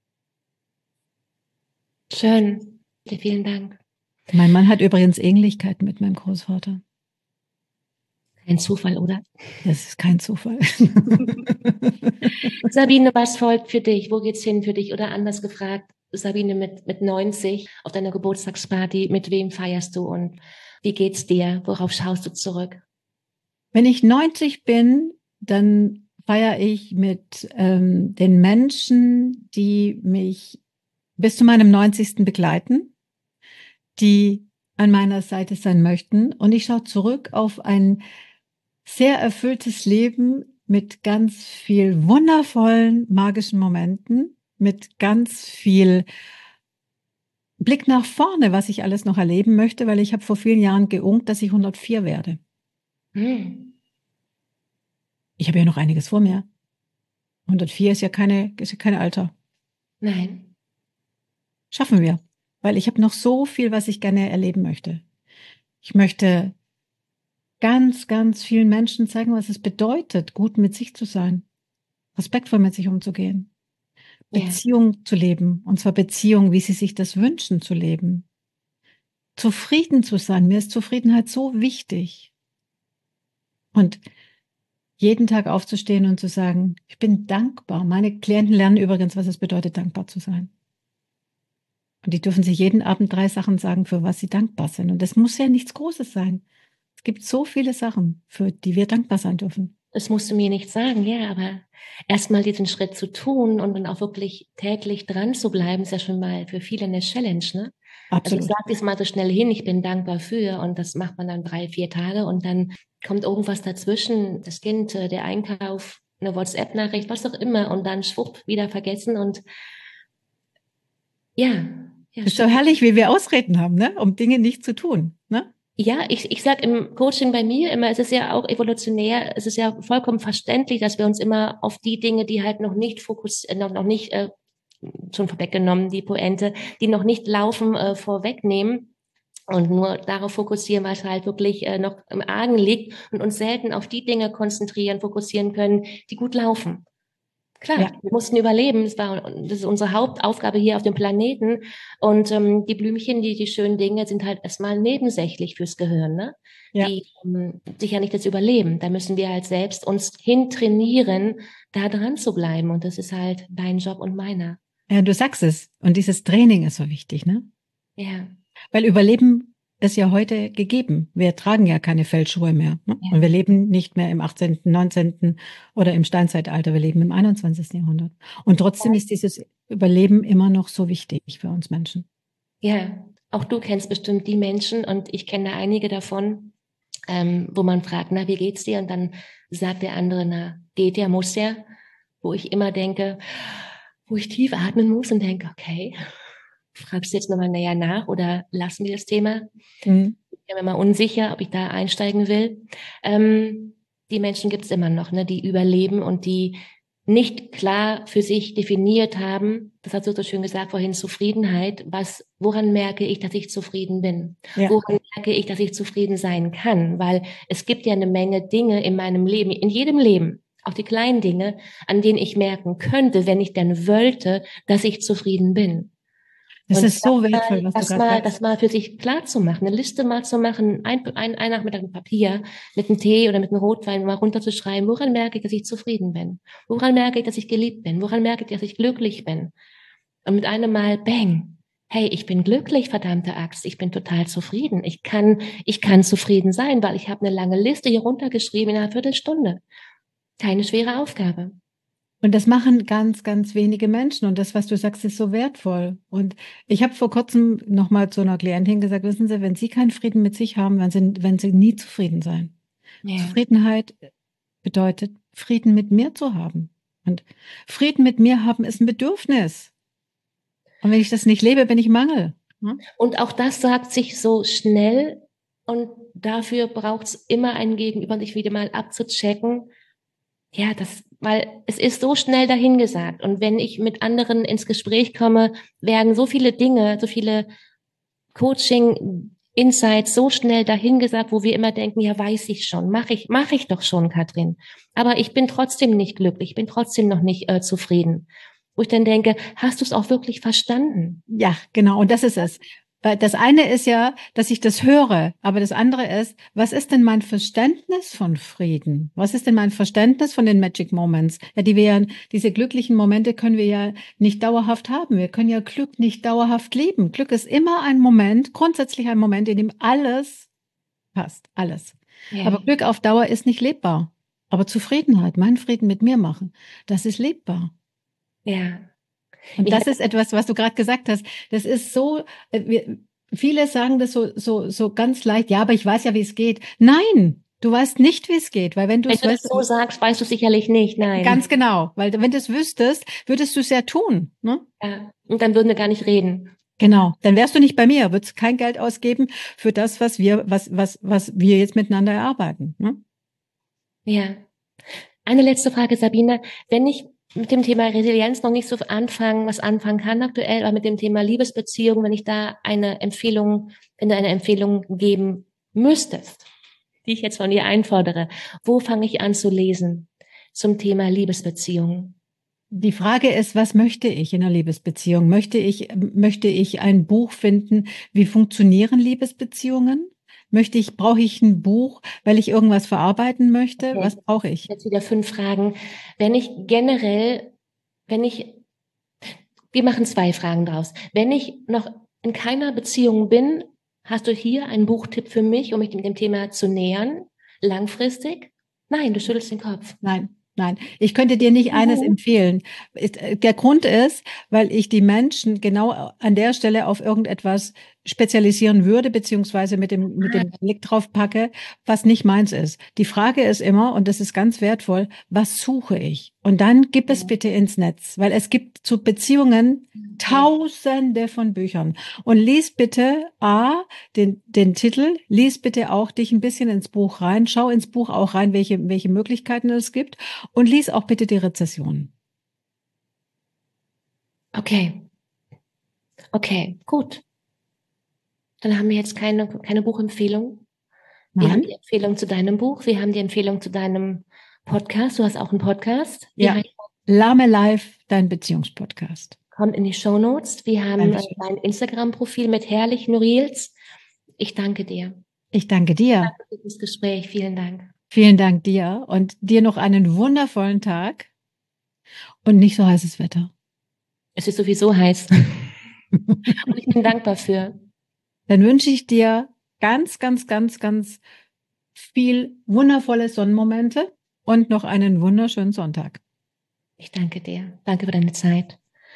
Schön. Vielen Dank. Mein Mann hat übrigens Ähnlichkeiten mit meinem Großvater. Kein Zufall, oder? Das ist kein Zufall. Sabine, was folgt für dich? Wo geht's hin für dich? Oder anders gefragt, Sabine mit, mit neunzig auf deiner Geburtstagsparty, mit wem feierst du und wie geht's dir? Worauf schaust du zurück? Wenn ich neunzig bin, dann feiere ich mit ähm, den Menschen, die mich bis zu meinem neunzigsten begleiten, die an meiner Seite sein möchten. Und ich schaue zurück auf ein sehr erfülltes Leben mit ganz viel wundervollen, magischen Momenten, mit ganz viel Blick nach vorne, was ich alles noch erleben möchte, weil ich habe vor vielen Jahren geunkt, dass ich hundertvier werde. Hm. Ich habe ja noch einiges vor mir. hundertvier ist ja keine, ist ja kein Alter. Nein. Schaffen wir. Weil ich habe noch so viel, was ich gerne erleben möchte. Ich möchte ganz, ganz vielen Menschen zeigen, was es bedeutet, gut mit sich zu sein. Respektvoll mit sich umzugehen. Ja. Beziehung zu leben. Und zwar Beziehung, wie sie sich das wünschen zu leben. Zufrieden zu sein. Mir ist Zufriedenheit so wichtig. Und jeden Tag aufzustehen und zu sagen, ich bin dankbar. Meine Klienten lernen übrigens, was es bedeutet, dankbar zu sein. Und die dürfen sich jeden Abend drei Sachen sagen, für was sie dankbar sind. Und das muss ja nichts Großes sein. Es gibt so viele Sachen, für die wir dankbar sein dürfen. Das musst du mir nicht sagen, ja, aber erstmal diesen Schritt zu tun und dann auch wirklich täglich dran zu bleiben, ist ja schon mal für viele eine Challenge, ne? Absolut. Also ich sage das mal so schnell hin, ich bin dankbar für, und das macht man dann drei, vier Tage und dann kommt irgendwas dazwischen, das Kind, der Einkauf, eine WhatsApp-Nachricht, was auch immer, und dann schwupp, wieder vergessen und ja. ja ist so herrlich, wie wir Ausreden haben, ne? Um Dinge nicht zu tun, ne? Ja, ich, ich sage im Coaching bei mir immer, es ist ja auch evolutionär, es ist ja vollkommen verständlich, dass wir uns immer auf die Dinge, die halt noch nicht fokus, noch, noch nicht, äh, schon vorweggenommen, die Pointe, die noch nicht laufen, äh, vorwegnehmen und nur darauf fokussieren, was halt wirklich äh, noch im Argen liegt, und uns selten auf die Dinge konzentrieren, fokussieren können, die gut laufen. Klar, ja. Wir mussten überleben. Das war, das ist unsere Hauptaufgabe hier auf dem Planeten. Und ähm, die Blümchen, die, die schönen Dinge sind halt erstmal nebensächlich fürs Gehirn, ne? Ja. Die ähm, sicher nicht das Überleben. Da müssen wir halt selbst uns hintrainieren, da dran zu bleiben. Und das ist halt dein Job und meiner. Ja, du sagst es. Und dieses Training ist so wichtig, ne? Ja. Weil Überleben ist ja heute gegeben. Wir tragen ja keine Fellschuhe mehr. Ne? Ja. Und wir leben nicht mehr im achtzehnten., neunzehnten oder im Steinzeitalter. Wir leben im einundzwanzigsten. Jahrhundert. Und trotzdem ist dieses Überleben immer noch so wichtig für uns Menschen. Ja, auch du kennst bestimmt die Menschen, und ich kenne einige davon, ähm, wo man fragt, na, wie geht's dir? Und dann sagt der andere, na, geht ja, muss ja. Wo ich immer denke, wo ich tief atmen muss und denke, okay, fragst du jetzt nochmal näher nach oder lassen wir das Thema? Mhm. Ich bin mir mal unsicher, ob ich da einsteigen will. Ähm, die Menschen gibt es immer noch, ne, die überleben und die nicht klar für sich definiert haben, das hast du so schön gesagt vorhin, Zufriedenheit. Was, woran merke ich, dass ich zufrieden bin? Ja. Woran merke ich, dass ich zufrieden sein kann? Weil es gibt ja eine Menge Dinge in meinem Leben, in jedem Leben, auch die kleinen Dinge, an denen ich merken könnte, wenn ich denn wollte, dass ich zufrieden bin. Das Und ist so das wertvoll, mal, was du das gerade mal, sagst. das mal für sich klar zu machen, eine Liste mal zu machen, ein, ein, ein Nachmittag mit Papier, mit einem Tee oder mit einem Rotwein mal runterzuschreiben, woran merke ich, dass ich zufrieden bin? Woran merke ich, dass ich geliebt bin? Woran merke ich, dass ich glücklich bin? Und mit einem Mal, bang, hey, ich bin glücklich, verdammte Axt, ich bin total zufrieden. Ich kann, ich kann zufrieden sein, weil ich habe eine lange Liste hier runtergeschrieben in einer Viertelstunde. Keine schwere Aufgabe. Und das machen ganz, ganz wenige Menschen. Und das, was du sagst, ist so wertvoll. Und ich habe vor kurzem noch mal zu einer Klientin gesagt, wissen Sie, wenn Sie keinen Frieden mit sich haben, werden Sie, werden Sie nie zufrieden sein. Ja. Zufriedenheit bedeutet, Frieden mit mir zu haben. Und Frieden mit mir haben ist ein Bedürfnis. Und wenn ich das nicht lebe, bin ich Mangel. Hm? Und auch das sagt sich so schnell und dafür braucht es immer ein Gegenüber, sich wieder mal abzuchecken. Ja, das, weil es ist so schnell dahingesagt. Und wenn ich mit anderen ins Gespräch komme, werden so viele Dinge, so viele Coaching-Insights so schnell dahingesagt, wo wir immer denken, ja, weiß ich schon, mache ich, mache ich doch schon, Katrin. Aber ich bin trotzdem nicht glücklich, ich bin trotzdem noch nicht äh, zufrieden. Wo ich dann denke, hast du es auch wirklich verstanden? Ja, genau. Und das ist es. Weil das eine ist ja, dass ich das höre, aber das andere ist, was ist denn mein Verständnis von Frieden? Was ist denn mein Verständnis von den Magic Moments? Ja, die wir ja, diese glücklichen Momente können wir ja nicht dauerhaft haben. Wir können ja Glück nicht dauerhaft leben. Glück ist immer ein Moment, grundsätzlich ein Moment, in dem alles passt, alles. Ja. Aber Glück auf Dauer ist nicht lebbar. Aber Zufriedenheit, meinen Frieden mit mir machen, das ist lebbar. Ja. Und Ja. das ist etwas, was du gerade gesagt hast. Das ist so, äh, wir, viele sagen das so, so, so ganz leicht. Ja, aber ich weiß ja, wie es geht. Nein, du weißt nicht, wie es geht, weil wenn du Wenn es du das weißt, so sagst, weißt du sicherlich nicht, nein. ganz genau, weil wenn du es wüsstest, würdest du es ja tun. Ne? Ja. Und dann würden wir gar nicht reden. Genau, dann wärst du nicht bei mir, würdest kein Geld ausgeben für das, was wir, was, was, was wir jetzt miteinander erarbeiten. Ne? Ja. Eine letzte Frage, Sabine. Wenn ich mit dem Thema Resilienz noch nicht so anfangen, was anfangen kann aktuell, aber mit dem Thema Liebesbeziehung, wenn ich da eine Empfehlung, wenn du eine Empfehlung geben müsstest, die ich jetzt von dir einfordere, wo fange ich an zu lesen zum Thema Liebesbeziehung? Die Frage ist, was möchte ich in einer Liebesbeziehung? Möchte ich, möchte ich ein Buch finden, wie funktionieren Liebesbeziehungen? Möchte ich, brauche ich ein Buch, weil ich irgendwas verarbeiten möchte? Okay. Was brauche ich? Jetzt wieder fünf Fragen. Wenn ich generell, wenn ich, wir machen zwei Fragen draus. Wenn ich noch in keiner Beziehung bin, hast du hier einen Buchtipp für mich, um mich dem Thema zu nähern, langfristig? Nein, du schüttelst den Kopf. Nein. Nein, ich könnte dir nicht eines Mhm. empfehlen. Der Grund ist, weil ich die Menschen genau an der Stelle auf irgendetwas spezialisieren würde, beziehungsweise mit dem, mit dem Blick drauf packe, was nicht meins ist. Die Frage ist immer, und das ist ganz wertvoll, was suche ich? Und dann gib es bitte ins Netz, weil es gibt zu Beziehungen Tausende von Büchern. Und lies bitte A, den, den Titel, lies bitte auch dich ein bisschen ins Buch rein, schau ins Buch auch rein, welche, welche Möglichkeiten es gibt und lies auch bitte die Rezessionen. Okay. Okay, gut. Dann haben wir jetzt keine, keine Buchempfehlung. Wir Nein? haben die Empfehlung zu deinem Buch, wir haben die Empfehlung zu deinem Podcast. Du hast auch einen Podcast. Wie Ja. heißt Lame Life, dein Beziehungspodcast. Kommt in die Shownotes. Wir haben Dankeschön. dein Instagram-Profil mit herrlichen Reels. Ich danke dir. Ich danke dir. Danke für das Gespräch. Vielen Dank. Vielen Dank dir und dir noch einen wundervollen Tag und nicht so heißes Wetter. Es ist sowieso heiß. Und ich bin dankbar für. Dann wünsche ich dir ganz, ganz, ganz, ganz viel wundervolle Sonnenmomente und noch einen wunderschönen Sonntag. Ich danke dir. Danke für deine Zeit.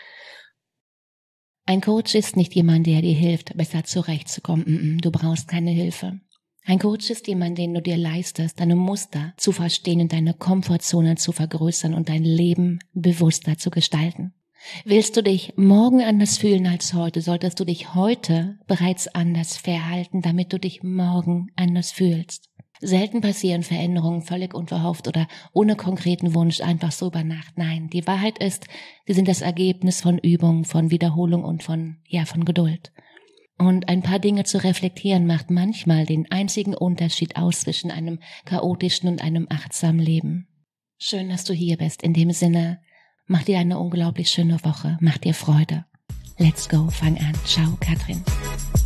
Ein Coach ist nicht jemand, der dir hilft, besser zurechtzukommen. Du brauchst keine Hilfe. Ein Coach ist jemand, den du dir leistest, deine Muster zu verstehen und deine Komfortzone zu vergrößern und dein Leben bewusster zu gestalten. Willst du dich morgen anders fühlen als heute, solltest du dich heute bereits anders verhalten, damit du dich morgen anders fühlst. Selten passieren Veränderungen völlig unverhofft oder ohne konkreten Wunsch einfach so über Nacht. Nein, die Wahrheit ist, sie sind das Ergebnis von Übung, von Wiederholung und von, ja, von Geduld. Und ein paar Dinge zu reflektieren macht manchmal den einzigen Unterschied aus zwischen einem chaotischen und einem achtsamen Leben. Schön, dass du hier bist. In dem Sinne, mach dir eine unglaublich schöne Woche. Mach dir Freude. Let's go, fang an. Ciao, Katrin.